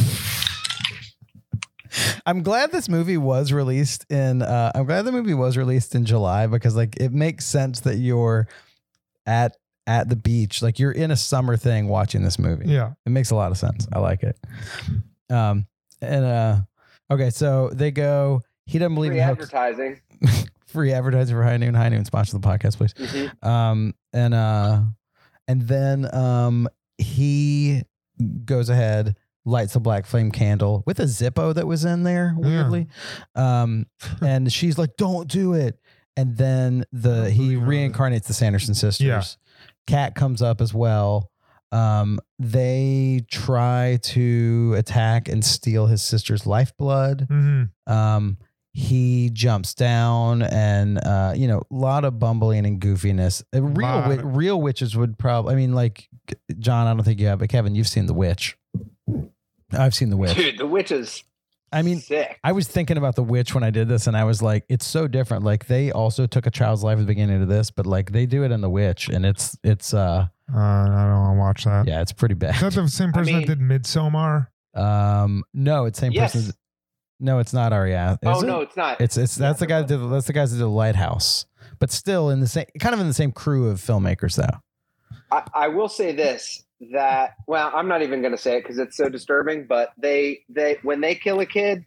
Speaker 4: I'm glad this movie was released in uh I'm glad the movie was released in July because like it makes sense that you're at at the beach, like you're in a summer thing watching this movie.
Speaker 5: Yeah.
Speaker 4: It makes a lot of sense. I like it. Um and uh okay, so they go, he doesn't believe
Speaker 6: Free
Speaker 4: in hocus-
Speaker 6: advertising.
Speaker 4: free advertising for High Noon. High Noon sponsor the podcast, please.
Speaker 6: Mhm.
Speaker 4: Um and uh and then um he goes ahead, lights a black flame candle with a Zippo that was in there weirdly. Um, and she's like, don't do it. And then the he reincarnates the Sanderson sisters.
Speaker 5: Yeah.
Speaker 4: Kat comes up as well. Um, they try to attack and steal his sister's lifeblood.
Speaker 5: Mm-hmm.
Speaker 4: Um, he jumps down and, uh, you know, a lot of bumbling and goofiness. A real,
Speaker 5: Lot.
Speaker 4: wi- real witches would probably, I mean, like, John, I don't think you have, but Kevin, you've seen The Witch. I've seen The Witch.
Speaker 6: Dude, the witch is
Speaker 4: I mean,
Speaker 6: sick.
Speaker 4: I was thinking about The Witch when I did this, and I was like, it's so different. Like, they also took a child's life at the beginning of this, but like, they do it in The Witch, and it's, it's, uh,
Speaker 5: Uh, I don't want to watch that.
Speaker 4: yeah, it's pretty bad.
Speaker 5: Is that the same person
Speaker 6: mean-
Speaker 5: that did Midsommar?
Speaker 4: Um, no, it's the same
Speaker 6: Yes.
Speaker 4: person. No, it's not Ari Aster.
Speaker 6: Oh
Speaker 4: Is it?
Speaker 6: no, it's not.
Speaker 4: It's it's that's the guy that did, that's the guys that did the Lighthouse, but still in the same kind of in the same crew of filmmakers though.
Speaker 6: I, I will say this, that well, I'm not even going to say it because it's so disturbing. But they they when they kill a kid,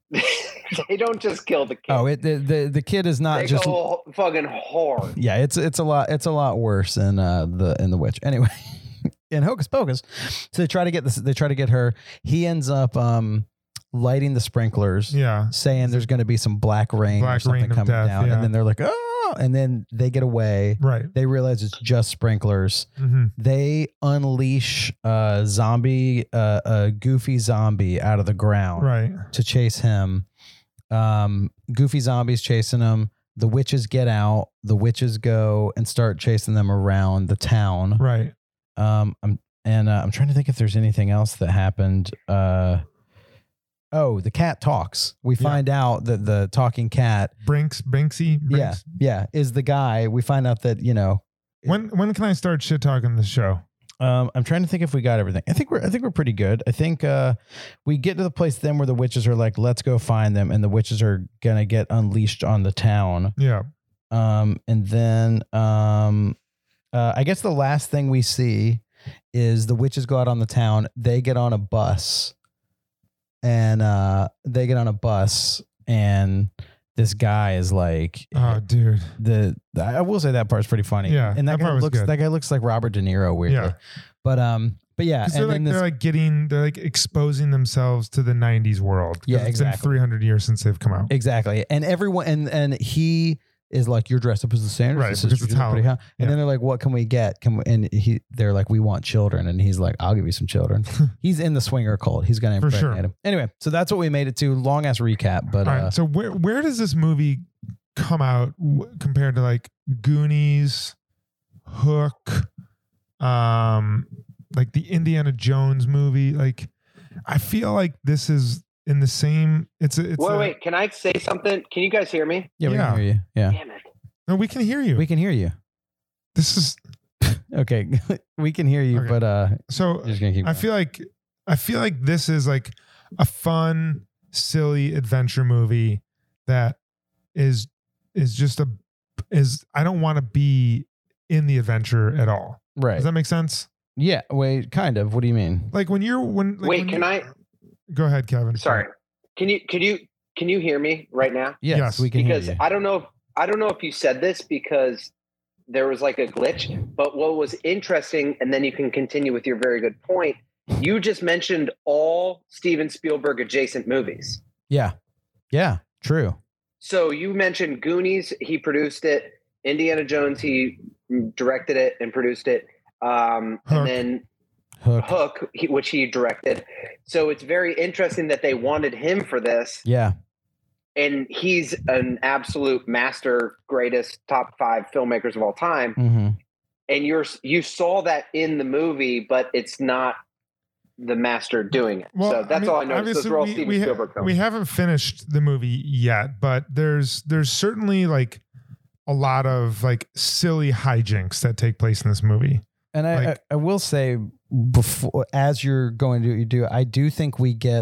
Speaker 6: they don't just kill the kid.
Speaker 4: Oh, it the the, the kid is not
Speaker 6: they
Speaker 4: just
Speaker 6: go fucking hard.
Speaker 4: yeah. It's it's a lot it's a lot worse in uh the in the Witch anyway. In Hocus Pocus, so they try to get this. They try to get her. He ends up um lighting the sprinklers.
Speaker 5: Yeah.
Speaker 4: Saying there's going to be some black rain or
Speaker 5: Black
Speaker 4: something
Speaker 5: rain of
Speaker 4: coming
Speaker 5: death,
Speaker 4: down,
Speaker 5: yeah.
Speaker 4: and then they're like, oh, and then they get away.
Speaker 5: Right.
Speaker 4: They realize it's just sprinklers.
Speaker 5: Mm-hmm.
Speaker 4: They unleash a zombie, uh, a goofy zombie out of the ground
Speaker 5: Right.
Speaker 4: to chase him. Um, goofy zombies chasing him. The witches get out. The witches go and start chasing them around the town.
Speaker 5: Right.
Speaker 4: Um, I'm and uh, I'm trying to think if there's anything else that happened. Uh, oh, the cat talks. We
Speaker 5: Yeah.
Speaker 4: find out that the talking cat,
Speaker 5: Brinks, Brinksy.
Speaker 4: yeah,
Speaker 5: Brinks.
Speaker 4: yeah, is the guy. We find out that you know.
Speaker 5: When when can I start shit talking the show?
Speaker 4: Um, I'm trying to think if we got everything. I think we're I think we're pretty good. I think uh, we get to the place then where the witches are like, let's go find them, and the witches are gonna get unleashed on the town.
Speaker 5: Yeah.
Speaker 4: Um, and then um, uh, I guess the last thing we see is the witches go out on the town. They get on a bus, and uh, they get on a bus, and this guy is like,
Speaker 5: Oh, dude.
Speaker 4: the I will say that part's pretty funny.
Speaker 5: Yeah,
Speaker 4: and that,
Speaker 5: that
Speaker 4: guy
Speaker 5: part was
Speaker 4: looks
Speaker 5: good.
Speaker 4: that guy looks like Robert De Niro weirdly.
Speaker 5: Yeah.
Speaker 4: But um, but yeah,
Speaker 5: Because
Speaker 4: and
Speaker 5: they're like
Speaker 4: then this,
Speaker 5: they're like getting they're like exposing themselves to the nineties world. 'Cause
Speaker 4: Yeah,
Speaker 5: it's
Speaker 4: exactly.
Speaker 5: been three hundred years since they've come out.
Speaker 4: exactly, and everyone and and he is like, you're dressed up as the Sanders
Speaker 5: Right,
Speaker 4: sisters,
Speaker 5: because it's
Speaker 4: you look pretty
Speaker 5: Halloween.
Speaker 4: hot. And then they're like, what can we get? Can we, and he they're like, we want children. And he's like, I'll give you some children. He's in the swinger cult. He's gonna
Speaker 5: For
Speaker 4: impregnate
Speaker 5: sure.
Speaker 4: him. Anyway, so that's what we made it to. Long ass recap, but
Speaker 5: All right.
Speaker 4: uh,
Speaker 5: So where where does this movie come out w- compared to like Goonies, Hook, um, like the Indiana Jones movie? Like, I feel like this is in the same. It's a, it's
Speaker 6: wait,
Speaker 5: a,
Speaker 6: wait. Can I say something? Can you guys hear me?
Speaker 4: yeah, we
Speaker 5: yeah.
Speaker 4: can hear you. Yeah,
Speaker 6: Damn it.
Speaker 5: No, we can hear you.
Speaker 4: we can hear you.
Speaker 5: This is
Speaker 4: Okay, we can hear you,
Speaker 5: Okay.
Speaker 4: but uh,
Speaker 5: so.
Speaker 4: you're just gonna keep.
Speaker 5: I
Speaker 4: going.
Speaker 5: feel like I feel like this is like a fun, silly adventure movie that is is just a is I don't want to be in the adventure at all.
Speaker 4: right.
Speaker 5: Does that make sense?
Speaker 4: Yeah. Wait. Kind of. What do you mean?
Speaker 5: Like when you're when like
Speaker 6: Wait,
Speaker 5: when
Speaker 6: can
Speaker 5: you-
Speaker 6: I?
Speaker 5: Go ahead, Kevin.
Speaker 6: Sorry. Can you? Can you? Can you hear me right now?
Speaker 4: Yes,
Speaker 5: Yes.
Speaker 4: we can
Speaker 6: Because
Speaker 4: hear you.
Speaker 6: I don't know. If, I don't know if you said this because there was like a glitch. But what was interesting, and then you can continue with your very good point. You just mentioned all Steven Spielberg adjacent movies.
Speaker 4: Yeah. Yeah. True.
Speaker 6: So you mentioned Goonies. He produced it. Indiana Jones. He directed it and produced it. Um,
Speaker 5: Hook.
Speaker 6: and then
Speaker 4: Hook.
Speaker 6: Hook, he, which he directed. So it's very interesting that they wanted him for this.
Speaker 4: Yeah.
Speaker 6: And he's an absolute master, greatest top five filmmakers of all time.
Speaker 4: Mm-hmm.
Speaker 6: And you're you saw that in the movie, but it's not the master doing it.
Speaker 5: Well,
Speaker 6: so that's
Speaker 5: mean,
Speaker 6: all I know.
Speaker 5: obviously
Speaker 6: Those are all
Speaker 5: we,
Speaker 6: Steven
Speaker 5: we, ha-
Speaker 6: Spielberg films.
Speaker 5: we haven't finished the movie yet, but there's there's certainly like a lot of like silly hijinks that take place in this movie.
Speaker 4: And I,
Speaker 5: Like-
Speaker 4: I, I will say before, as you're going to do what you do, I do think we get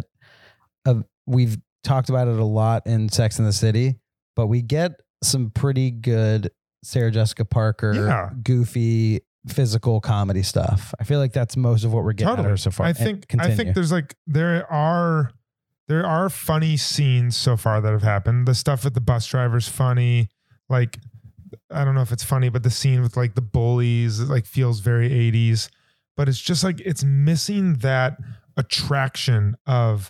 Speaker 4: a, we've talked about it a lot in Sex and the City, but we get some pretty good Sarah Jessica Parker,
Speaker 5: Yeah.
Speaker 4: goofy physical comedy stuff. I feel like that's most of what we're getting out of her so far.
Speaker 5: I
Speaker 4: And
Speaker 5: think I
Speaker 4: continue.
Speaker 5: think there's like there are there are funny scenes so far that have happened. The stuff with the bus driver's funny. Like I don't know if it's funny, but the scene with like the bullies it like feels very eighties. But it's just like it's missing that attraction of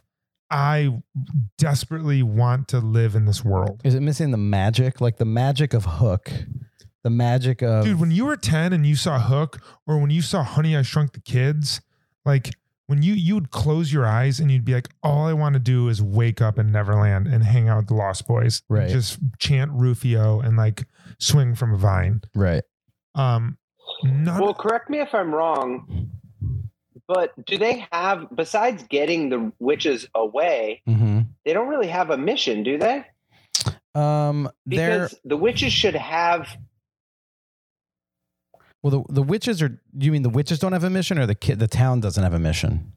Speaker 5: I desperately want to live in this world.
Speaker 4: Is it missing the magic? Like the magic of Hook, the magic of
Speaker 5: Dude, when you were ten and you saw Hook, or when you saw Honey, I Shrunk the Kids, like when you you would close your eyes and you'd be like, all I want to do is wake up in Neverland and hang out with the Lost Boys, and
Speaker 4: Right.
Speaker 5: just chant Rufio and like swing from a vine.
Speaker 4: right.
Speaker 5: Um, none,
Speaker 6: Well, correct me if I'm wrong, but do they have, besides getting the witches away,
Speaker 4: Mm-hmm.
Speaker 6: they don't really have a mission, do they?
Speaker 4: Um, they're
Speaker 6: Because the witches should have.
Speaker 4: well, the the witches are. Do you mean the witches don't have a mission, or the kid, the town doesn't have a mission?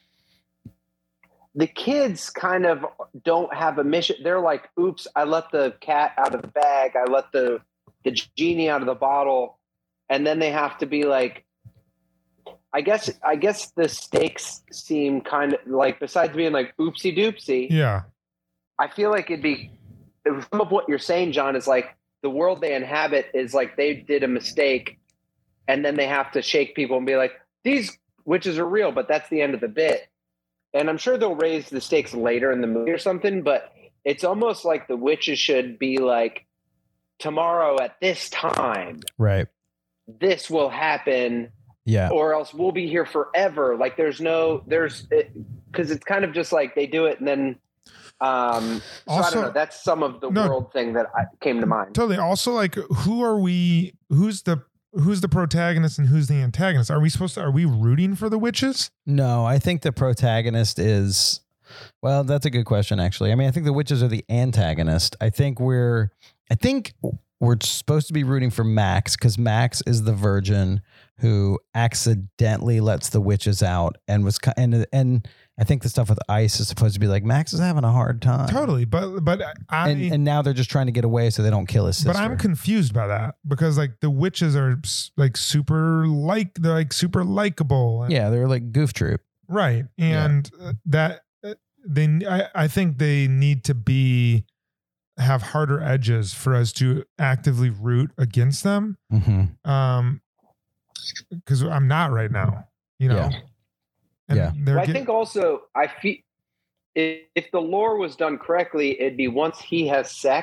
Speaker 6: The kids kind of don't have a mission. They're like, oops, I let the cat out of the bag. I let the, the genie out of the bottle. And then they have to be like, I guess, I guess the stakes seem kind of like, besides being like, oopsie doopsie,
Speaker 5: yeah,
Speaker 6: I feel like it'd be, some of what you're saying, John, is like the world they inhabit is like they did a mistake and then they have to shake people and be like, these witches are real, but that's the end of the bit. And I'm sure they'll raise the stakes later in the movie or something, but it's almost like the witches should be like, tomorrow at this time,
Speaker 4: Right.
Speaker 6: this will happen,
Speaker 4: Yeah.
Speaker 6: or else we'll be here forever. Like there's no, there's, because it's kind of just like they do it and then, um, so I
Speaker 5: Also-
Speaker 6: don't know. That's some of the
Speaker 5: No.
Speaker 6: world thing that I, came to mind.
Speaker 5: totally. Also, like, who are we? Who's the who's the protagonist and who's the antagonist? Are we supposed to? Are we rooting for the witches?
Speaker 4: No, I think the protagonist is. Well, that's a good question, actually. I mean, I think the witches are the antagonist. I think we're. I think we're supposed to be rooting for Max because Max is the virgin who accidentally lets the witches out and was ki- and and I think the stuff with Ice is supposed to be like Max is having a hard time.
Speaker 5: Totally, but but I
Speaker 4: And, and now they're just trying to get away so they don't kill his sister.
Speaker 5: but I'm confused by that because like the witches are s- like super like they're like super likable. And,
Speaker 4: yeah, they're like goof troop.
Speaker 5: right, and uh, that uh, they I, I think they need to be have harder edges for us to actively root against them.
Speaker 4: Mm-hmm.
Speaker 5: Um, because I'm not right now, you know.
Speaker 4: Yeah.
Speaker 5: And
Speaker 4: Yeah.
Speaker 5: they're
Speaker 6: Well, I
Speaker 5: get-
Speaker 6: think also I feel if, if the lore was done correctly, it'd be once he has sex,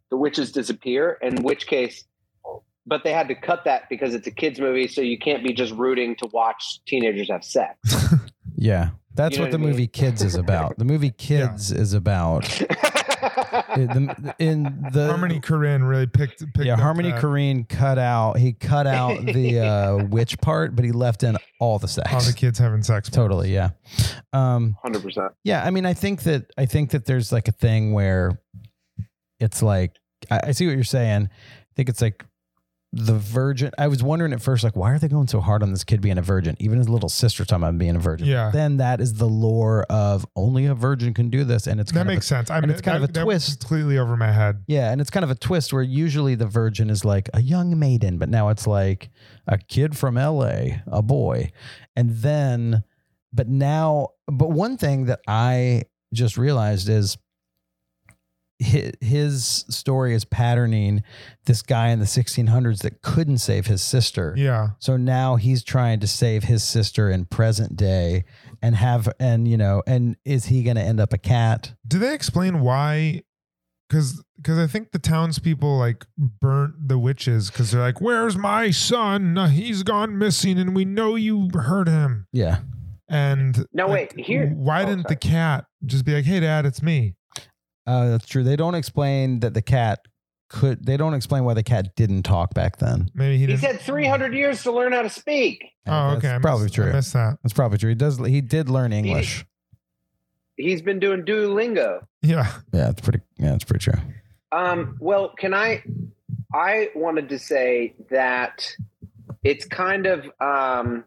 Speaker 6: the witches disappear, in which case, but they had to cut that because it's a kid's movie, so you can't be just rooting to watch teenagers have sex.
Speaker 4: Yeah. That's
Speaker 6: You know
Speaker 4: what the
Speaker 6: what I mean?
Speaker 4: movie Kids is about. The movie Kids is about in the, in the
Speaker 5: Harmony Korine really picked, picked
Speaker 4: yeah,
Speaker 5: up
Speaker 4: Harmony
Speaker 5: that.
Speaker 4: Korine cut out. He cut out the uh, witch part, but he left in all the sex.
Speaker 5: All the kids having sex.
Speaker 4: Totally, yeah. Um,
Speaker 6: one hundred percent.
Speaker 4: yeah, I mean, I think that I think that there's like a thing where it's like I, I see what you're saying. I think it's like the virgin. I was wondering at first, like, why are they going so hard on this kid being a virgin? Even his little sister talking about being a virgin.
Speaker 5: Yeah.
Speaker 4: Then that is the lore of only a virgin can do this, and it's
Speaker 5: That
Speaker 4: kind
Speaker 5: makes
Speaker 4: of a,
Speaker 5: sense. I
Speaker 4: and
Speaker 5: mean,
Speaker 4: it's kind
Speaker 5: that,
Speaker 4: of a
Speaker 5: that was
Speaker 4: twist.
Speaker 5: completely over my head.
Speaker 4: Yeah, and it's kind of a twist where usually the virgin is like a young maiden, but now it's like a kid from L A, a boy. And then, but now, but one thing that I just realized is his, his story is patterning this guy in the sixteen hundreds that couldn't save his sister.
Speaker 5: Yeah.
Speaker 4: So now he's trying to save his sister in present day and have, and, you know, and is he going to end up a cat?
Speaker 5: Do they explain why? Because because I think the townspeople like burnt the witches because they're like, "Where's my son? Uh, He's gone missing, and we know you hurt him."
Speaker 4: Yeah.
Speaker 5: And
Speaker 6: No,
Speaker 5: like,
Speaker 6: wait, here-
Speaker 5: why
Speaker 6: oh,
Speaker 5: didn't
Speaker 6: sorry.
Speaker 5: the cat just be like, "Hey, Dad, it's me"?
Speaker 4: Uh, that's true. They don't explain that the cat could, they don't explain why the cat didn't talk back then.
Speaker 5: Maybe he
Speaker 6: He's
Speaker 5: didn't.
Speaker 6: had three hundred years to learn how to speak.
Speaker 5: Oh,
Speaker 4: That's
Speaker 5: okay. I
Speaker 4: probably
Speaker 5: missed,
Speaker 4: true.
Speaker 5: I missed that.
Speaker 4: That's probably true. He does, he did learn English.
Speaker 6: He's been doing Duolingo.
Speaker 5: Yeah.
Speaker 4: Yeah, it's pretty, yeah, it's pretty true.
Speaker 6: Um, well, can I? I wanted to say that it's kind of um,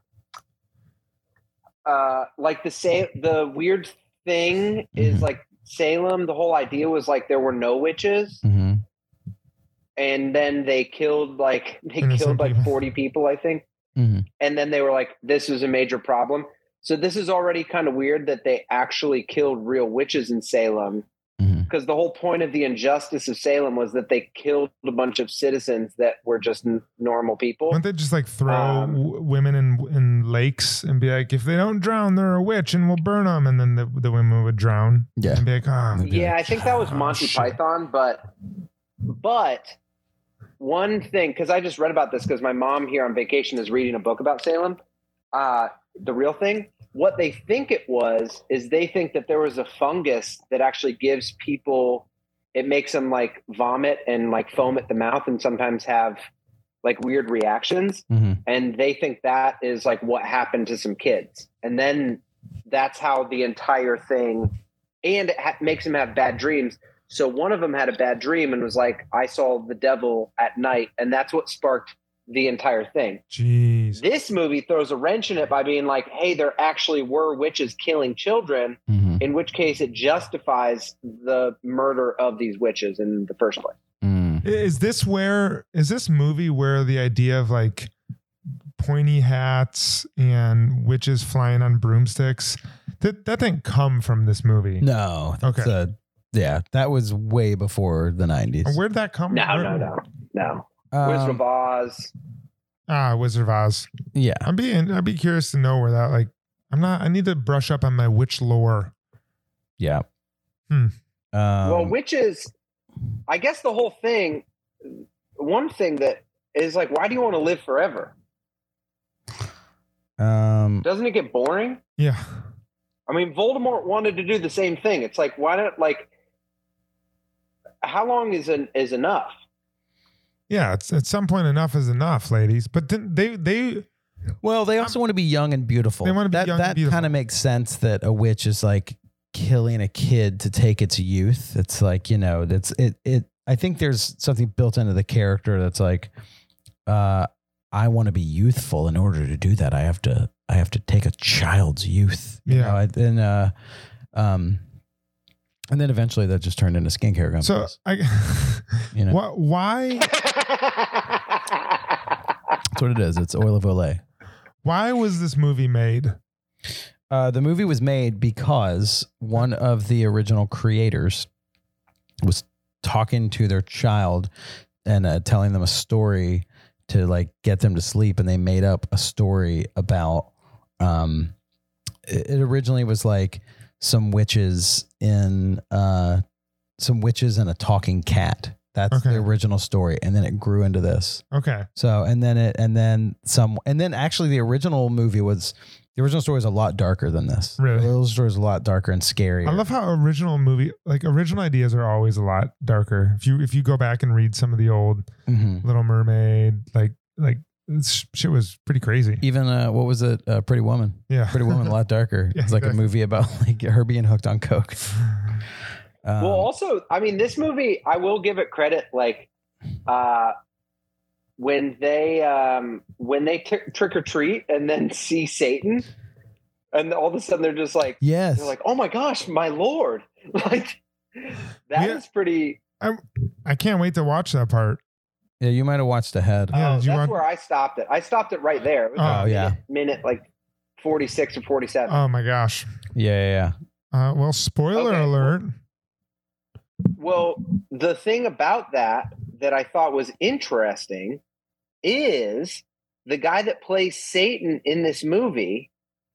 Speaker 6: uh, like the say the weird thing is
Speaker 4: Mhm.
Speaker 6: like Salem. The whole idea was like there were no witches,
Speaker 4: Mm-hmm.
Speaker 6: and then they killed like they
Speaker 5: Innocent
Speaker 6: killed like
Speaker 5: people.
Speaker 6: forty people, I think,
Speaker 4: Mm-hmm.
Speaker 6: and then they were like, "This is a major problem." So this is already kind of weird that they actually killed real witches in Salem.
Speaker 4: Mm-hmm.
Speaker 6: Because the whole point of the injustice of Salem was that they killed a bunch of citizens that were just n- normal people.
Speaker 5: Wouldn't they just like throw
Speaker 6: Um,
Speaker 5: w- women in in lakes and be like, "If they don't drown, they're a witch, and we'll burn them," and then the, the women would drown.
Speaker 4: Yeah.
Speaker 5: And be like, "Oh,
Speaker 6: Yeah, I think that was
Speaker 5: Oh,
Speaker 6: Monty
Speaker 5: shit.
Speaker 6: Python, but but one thing, because I just read about this because my mom here on vacation is reading a book about Salem. Uh, the real thing, what they think it was is they think that there was a fungus that actually gives people, it makes them like vomit and like foam at the mouth and sometimes have like weird reactions.
Speaker 4: Mm-hmm.
Speaker 6: And they think that is like what happened to some kids. And then that's how the entire thing, and it ha- makes them have bad dreams. So one of them had a bad dream and was like, I saw the devil at night. And that's what sparked the entire thing.
Speaker 5: jeez."
Speaker 6: This movie throws a wrench in it by being like, hey, there actually were witches killing children,
Speaker 4: Mm-hmm.
Speaker 6: in which case it justifies the murder of these witches in the first place.
Speaker 4: Mm.
Speaker 5: Is this where is this movie where the idea of like pointy hats and witches flying on broomsticks that that didn't come from this movie?
Speaker 4: No. That's
Speaker 5: Okay.
Speaker 4: a, yeah, that was way before the nineties.
Speaker 5: Where'd that come?
Speaker 6: No,
Speaker 5: where-
Speaker 6: no, no, no.
Speaker 4: Um,
Speaker 6: Wizard of Oz.
Speaker 5: Ah, Wizard of Oz.
Speaker 4: Yeah.
Speaker 5: I'm being I'd be curious to know where that like I'm not I need to brush up on my witch lore.
Speaker 4: Yeah.
Speaker 5: Hmm.
Speaker 4: Um,
Speaker 6: Well, witches, I guess the whole thing, one thing that is like, why do you want to live forever?
Speaker 4: um,
Speaker 6: Doesn't it get boring?
Speaker 5: Yeah.
Speaker 6: I mean, Voldemort wanted to do the same thing. It's like, why don't, like, how long is an, is enough?
Speaker 5: Yeah, it's at some point enough is enough, ladies. But didn't they they
Speaker 4: well, they also want to be young and beautiful.
Speaker 5: They want to be
Speaker 4: that,
Speaker 5: young and
Speaker 4: That
Speaker 5: beautiful.
Speaker 4: kind of makes sense that a witch is like killing a kid to take its youth. It's like, you know, that's it. It. I think there's something built into the character that's like, uh, I want to be youthful. In order to do that, I have to. I have to take a child's youth. You
Speaker 5: Yeah.
Speaker 4: know, I- and uh, um, and then eventually that just turned into skincare companies.
Speaker 5: so I
Speaker 4: you know,
Speaker 5: wh- why
Speaker 4: that's what it is. It's oil of Olay.
Speaker 5: why was this movie made?
Speaker 4: Uh, the movie was made because one of the original creators was talking to their child and uh, telling them a story to like get them to sleep, and they made up a story about. Um, it, it originally was like some witches in uh, some witches and a talking cat, That's
Speaker 5: Okay.
Speaker 4: the original story, and then it grew into this.
Speaker 5: Okay.
Speaker 4: So, and then it, and then some, and then actually the original movie was, the original story is a lot darker than this.
Speaker 5: Really?
Speaker 4: The original story is a lot darker and scarier.
Speaker 5: I love how original movie, like original ideas are always a lot darker. If you if you go back and read some of the old
Speaker 4: Mhm.
Speaker 5: Little Mermaid, like like this shit was pretty crazy.
Speaker 4: Even uh, what was it? Uh, Pretty Woman.
Speaker 5: Yeah.
Speaker 4: Pretty Woman, a lot darker.
Speaker 5: Yeah,
Speaker 4: It's like
Speaker 5: exactly.
Speaker 4: a movie about like her being hooked on coke. Um,
Speaker 6: Well, also, I mean, this movie, I will give it credit. Like, uh, when they um, when they t- trick or treat and then see Satan, and all of a sudden they're just like,
Speaker 4: yes.
Speaker 6: they're like, oh my gosh, my lord! Like, that is
Speaker 5: Yeah.
Speaker 6: pretty.
Speaker 5: I I can't wait to watch that part.
Speaker 4: Yeah, you might have watched ahead.
Speaker 5: Yeah,
Speaker 6: oh,
Speaker 5: did you
Speaker 6: that's
Speaker 5: watch-
Speaker 6: where I stopped it. I stopped it right there. It was
Speaker 5: Oh,
Speaker 6: like
Speaker 4: yeah.
Speaker 6: minute, minute like forty-six or forty-seven.
Speaker 5: Oh my gosh.
Speaker 4: Yeah, yeah, yeah.
Speaker 5: Uh, well, spoiler
Speaker 6: Okay.
Speaker 5: alert.
Speaker 6: Well, the thing about that that I thought was interesting is the guy that plays Satan in this movie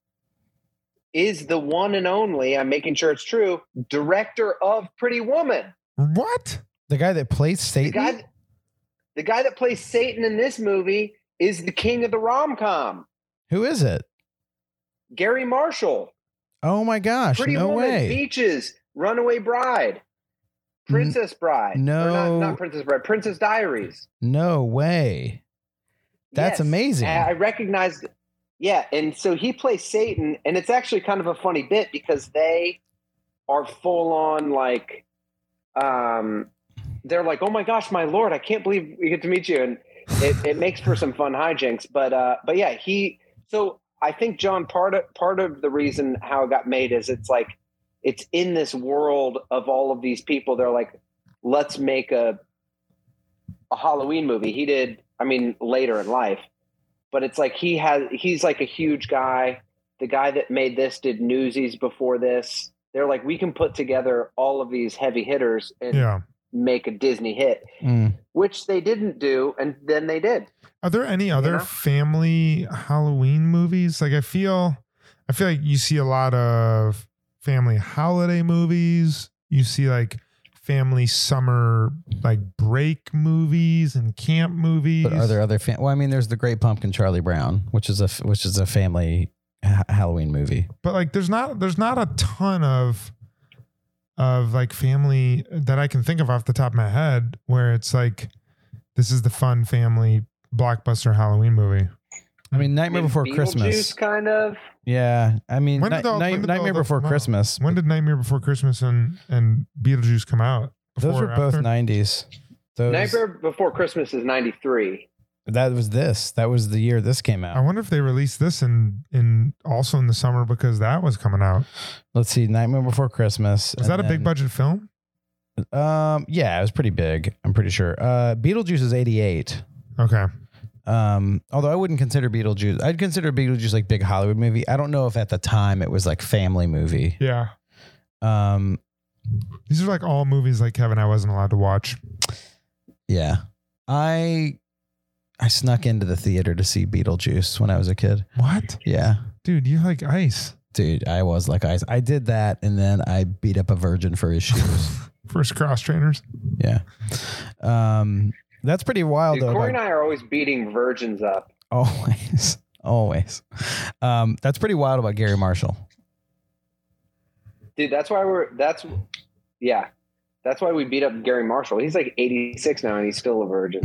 Speaker 6: is the one and only, I'm making sure it's true, director of Pretty Woman.
Speaker 5: What?
Speaker 4: The guy that plays
Speaker 6: The
Speaker 4: Satan.
Speaker 6: guy, the guy that plays Satan in this movie is the king of the rom-com,
Speaker 4: Who is it?
Speaker 6: Gary Marshall.
Speaker 4: Oh my gosh!
Speaker 6: Pretty
Speaker 4: no
Speaker 6: Woman,
Speaker 4: way.
Speaker 6: Beaches, Runaway Bride, Princess Bride.
Speaker 4: no.
Speaker 6: Or not, not Princess Bride, Princess Diaries.
Speaker 4: No way. That's
Speaker 6: Yes.
Speaker 4: amazing.
Speaker 6: And I recognized, yeah. And so he plays Satan, and it's actually kind of a funny bit because they are full on like, um, they're like, oh my gosh, my lord, I can't believe we get to meet you. And it, it makes for some fun hijinks. But, uh, but yeah, he, so I think, John, part of, part of the reason how it got made is it's like, it's in this world of all of these people. They're like, let's make a, a Halloween movie. He did, I mean, later in life, but it's like he has, he's like a huge guy. The guy that made this did Newsies before this. They're like, we can put together all of these heavy hitters and
Speaker 5: Yeah.
Speaker 6: make a Disney hit,
Speaker 4: Mm.
Speaker 6: which they didn't do. And then they did.
Speaker 5: Are there any other
Speaker 6: know?
Speaker 5: family Halloween movies? Like I feel I feel like you see a lot of family holiday movies. You see like family summer like break movies and camp movies.
Speaker 4: But are there other? Fam- well, I mean, there's the Great Pumpkin, Charlie Brown, which is a f- which is a family ha- Halloween movie.
Speaker 5: But like there's not there's not a ton of of like family that I can think of off the top of my head where it's like this is the fun family blockbuster Halloween movie.
Speaker 4: I mean, Nightmare
Speaker 6: Maybe
Speaker 4: Before
Speaker 6: Beetlejuice,
Speaker 4: Christmas.
Speaker 6: kind of.
Speaker 4: Yeah, I mean,
Speaker 5: When
Speaker 4: Ni-
Speaker 5: did all-
Speaker 4: Night-
Speaker 5: when did all
Speaker 4: Nightmare
Speaker 5: the-
Speaker 4: Before
Speaker 5: wow.
Speaker 4: Christmas.
Speaker 5: When did Nightmare Before Christmas and and Beetlejuice come out?
Speaker 4: Those
Speaker 5: Before
Speaker 4: were
Speaker 5: or
Speaker 4: both
Speaker 5: after?
Speaker 4: nineties. Those,
Speaker 6: Nightmare Before Christmas is ninety-three.
Speaker 4: that was this. That was the year this came
Speaker 5: I
Speaker 4: out.
Speaker 5: wonder if they released this in in also in the summer because that was coming out.
Speaker 4: Let's see, Nightmare Before Christmas.
Speaker 5: Was
Speaker 4: and
Speaker 5: that a big
Speaker 4: then-
Speaker 5: budget film?
Speaker 4: Um, yeah, it was pretty big. I'm pretty sure. Uh, Beetlejuice is eighty-eight.
Speaker 5: Okay.
Speaker 4: Um, although I wouldn't consider Beetlejuice. I'd consider Beetlejuice like big Hollywood movie. I don't know if at the time it was like family movie.
Speaker 5: Yeah.
Speaker 4: Um,
Speaker 5: These are like all movies like Kevin I wasn't allowed to watch.
Speaker 4: yeah, I I snuck into the theater to see Beetlejuice when I was a kid.
Speaker 5: What?
Speaker 4: Yeah,
Speaker 5: Dude, you're like ice.
Speaker 4: dude, I was like ice. I did that, and then I beat up a virgin for his shoes.
Speaker 5: First cross trainers.
Speaker 4: Yeah, um, that's pretty wild
Speaker 6: Dude,
Speaker 4: though.
Speaker 6: Corey
Speaker 4: about-
Speaker 6: and I are always beating virgins up.
Speaker 4: Always, always. Um, that's pretty wild about Gary Marshall.
Speaker 6: Dude, that's why we're, that's, yeah. That's why we beat up Gary Marshall. He's like eighty-six now and he's still a virgin.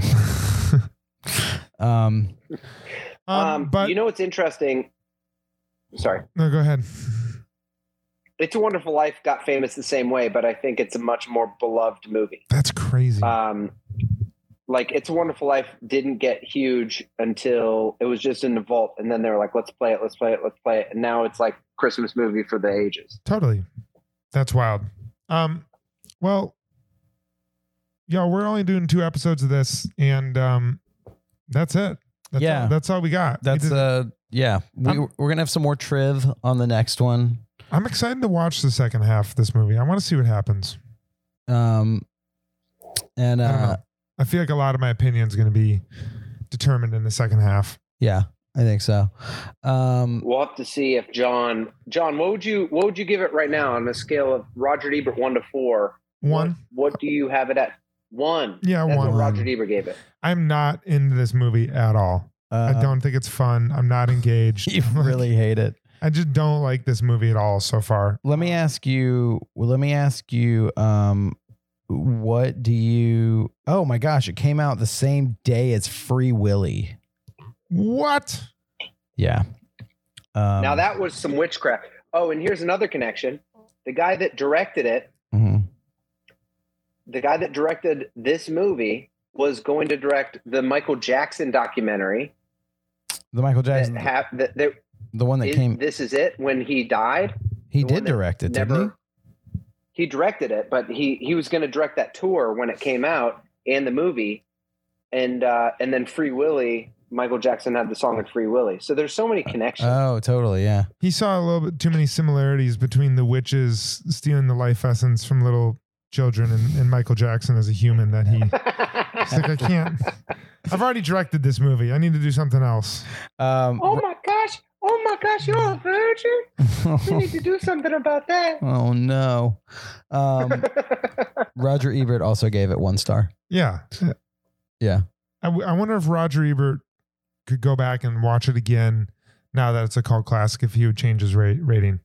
Speaker 4: Um,
Speaker 5: Um,
Speaker 6: Um,
Speaker 5: but
Speaker 6: you know what's interesting? Sorry.
Speaker 5: no, go ahead.
Speaker 6: It's a Wonderful Life got famous the same way, but I think it's a much more beloved movie.
Speaker 5: That's crazy.
Speaker 6: Um, like It's a Wonderful Life didn't get huge until it was just in the vault. And then they were like, let's play it, let's play it, let's play it. And now it's like Christmas movie for the ages.
Speaker 5: Totally. That's wild. Um, well, yeah, we're only doing two episodes of this, and um, that's it. That's
Speaker 4: Yeah.
Speaker 5: all, that's all we got. We
Speaker 4: that's
Speaker 5: did-
Speaker 4: uh, yeah. We
Speaker 5: I'm-
Speaker 4: we're gonna have some more triv on the next one.
Speaker 5: I'm excited to watch the second half of this movie. I want to see what happens.
Speaker 4: Um, and
Speaker 5: I don't
Speaker 4: uh,
Speaker 5: know. I feel like a lot of my opinion is going to be determined in the second half.
Speaker 4: yeah, I think so. Um,
Speaker 6: We'll have to see if John, John, what would you, what would you give it right now on a scale of Roger Ebert one to four?
Speaker 5: One,
Speaker 6: What, what do you have it at? One.
Speaker 5: Yeah,
Speaker 6: That's
Speaker 5: one.
Speaker 6: what Roger Ebert gave it.
Speaker 5: I'm not into this movie at all.
Speaker 4: Uh,
Speaker 5: I don't think it's fun. I'm not engaged.
Speaker 4: You really hate it.
Speaker 5: I just don't like this movie at all so far.
Speaker 4: Let me ask you. Well, let me ask you. Um, what do you? Oh my gosh! It came out the same day as Free Willy.
Speaker 5: What?
Speaker 4: Yeah. Um,
Speaker 6: Now that was some witchcraft. Oh, and here's another connection. The guy that directed it,
Speaker 4: mhm.
Speaker 6: the guy that directed this movie was going to direct the Michael Jackson documentary.
Speaker 4: The Michael
Speaker 6: That
Speaker 4: Jackson,
Speaker 6: hap- that, that
Speaker 4: the one that
Speaker 6: is-
Speaker 4: came.
Speaker 6: This is it. When he died,
Speaker 4: He
Speaker 6: the one
Speaker 4: did
Speaker 6: that
Speaker 4: direct it,
Speaker 6: never-
Speaker 4: didn't
Speaker 6: he directed it, but he he was going to direct that tour when it came out and the movie, and uh, and then Free Willy. Michael Jackson had the song in Free Willy. So there's so many
Speaker 4: he?
Speaker 6: connections.
Speaker 4: Oh, totally. Yeah.
Speaker 5: He saw a little bit too many similarities between the witches stealing the life essence from little children and, and Michael Jackson as a human that he. It's like, I can't. I've already directed this movie. I need to do something else.
Speaker 4: Um,
Speaker 6: Oh my gosh! Oh my gosh! You're a virgin. We need to do something about that.
Speaker 4: oh no. Um, Roger Ebert also gave it one star.
Speaker 5: Yeah.
Speaker 4: Yeah.
Speaker 5: I, w- I wonder if Roger Ebert could go back and watch it again now that it's a cult classic, if he would change his rate, rating.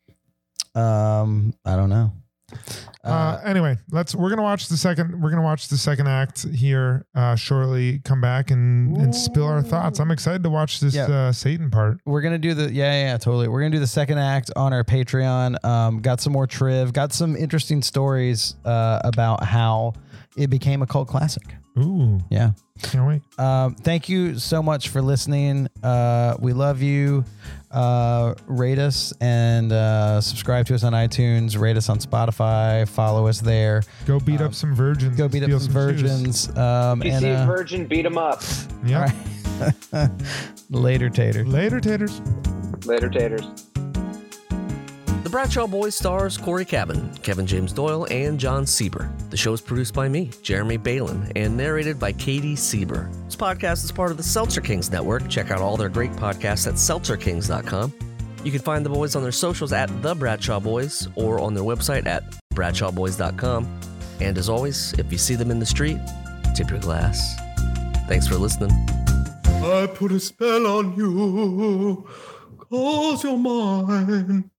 Speaker 4: Um, I don't know.
Speaker 5: Uh,
Speaker 4: Uh,
Speaker 5: anyway, let's. We're gonna watch the second. We're gonna watch the second act here uh, shortly. Come back and, and spill our thoughts. I'm excited to watch this
Speaker 4: Yeah.
Speaker 5: uh, Satan part.
Speaker 4: we're gonna do the yeah, yeah yeah totally. We're gonna do the second act on our Patreon. Um, got some more triv. Got some interesting stories uh, about how it became a cult classic.
Speaker 5: Ooh,
Speaker 4: Yeah.
Speaker 5: can't wait.
Speaker 4: Um, thank you so much for listening. Uh, we love you. Uh, rate us and uh, subscribe to us on iTunes. Rate us on Spotify. Follow us there.
Speaker 5: Go beat
Speaker 4: Um,
Speaker 5: up some virgins.
Speaker 4: Go
Speaker 5: and
Speaker 4: beat up
Speaker 5: steal
Speaker 4: some
Speaker 5: shoes.
Speaker 4: virgins. Um,
Speaker 6: You
Speaker 4: and
Speaker 6: see a
Speaker 4: uh,
Speaker 6: virgin, beat him up.
Speaker 5: Yeah.
Speaker 4: all right. Later, Tater.
Speaker 5: Later, taters.
Speaker 6: Later, taters.
Speaker 10: The Bradshaw Boys stars Corey Cabin, Kevin James Doyle, and John Sieber. The show is produced by me, Jeremy Balin, and narrated by Katie Sieber. This podcast is part of the Seltzer Kings Network. Check out all their great podcasts at seltzer kings dot com. You can find the boys on their socials at The Bradshaw Boys or on their website at bradshaw boys dot com. And as always, if you see them in the street, tip your glass. Thanks for listening.
Speaker 2: I put a spell on you, 'cause you're mine.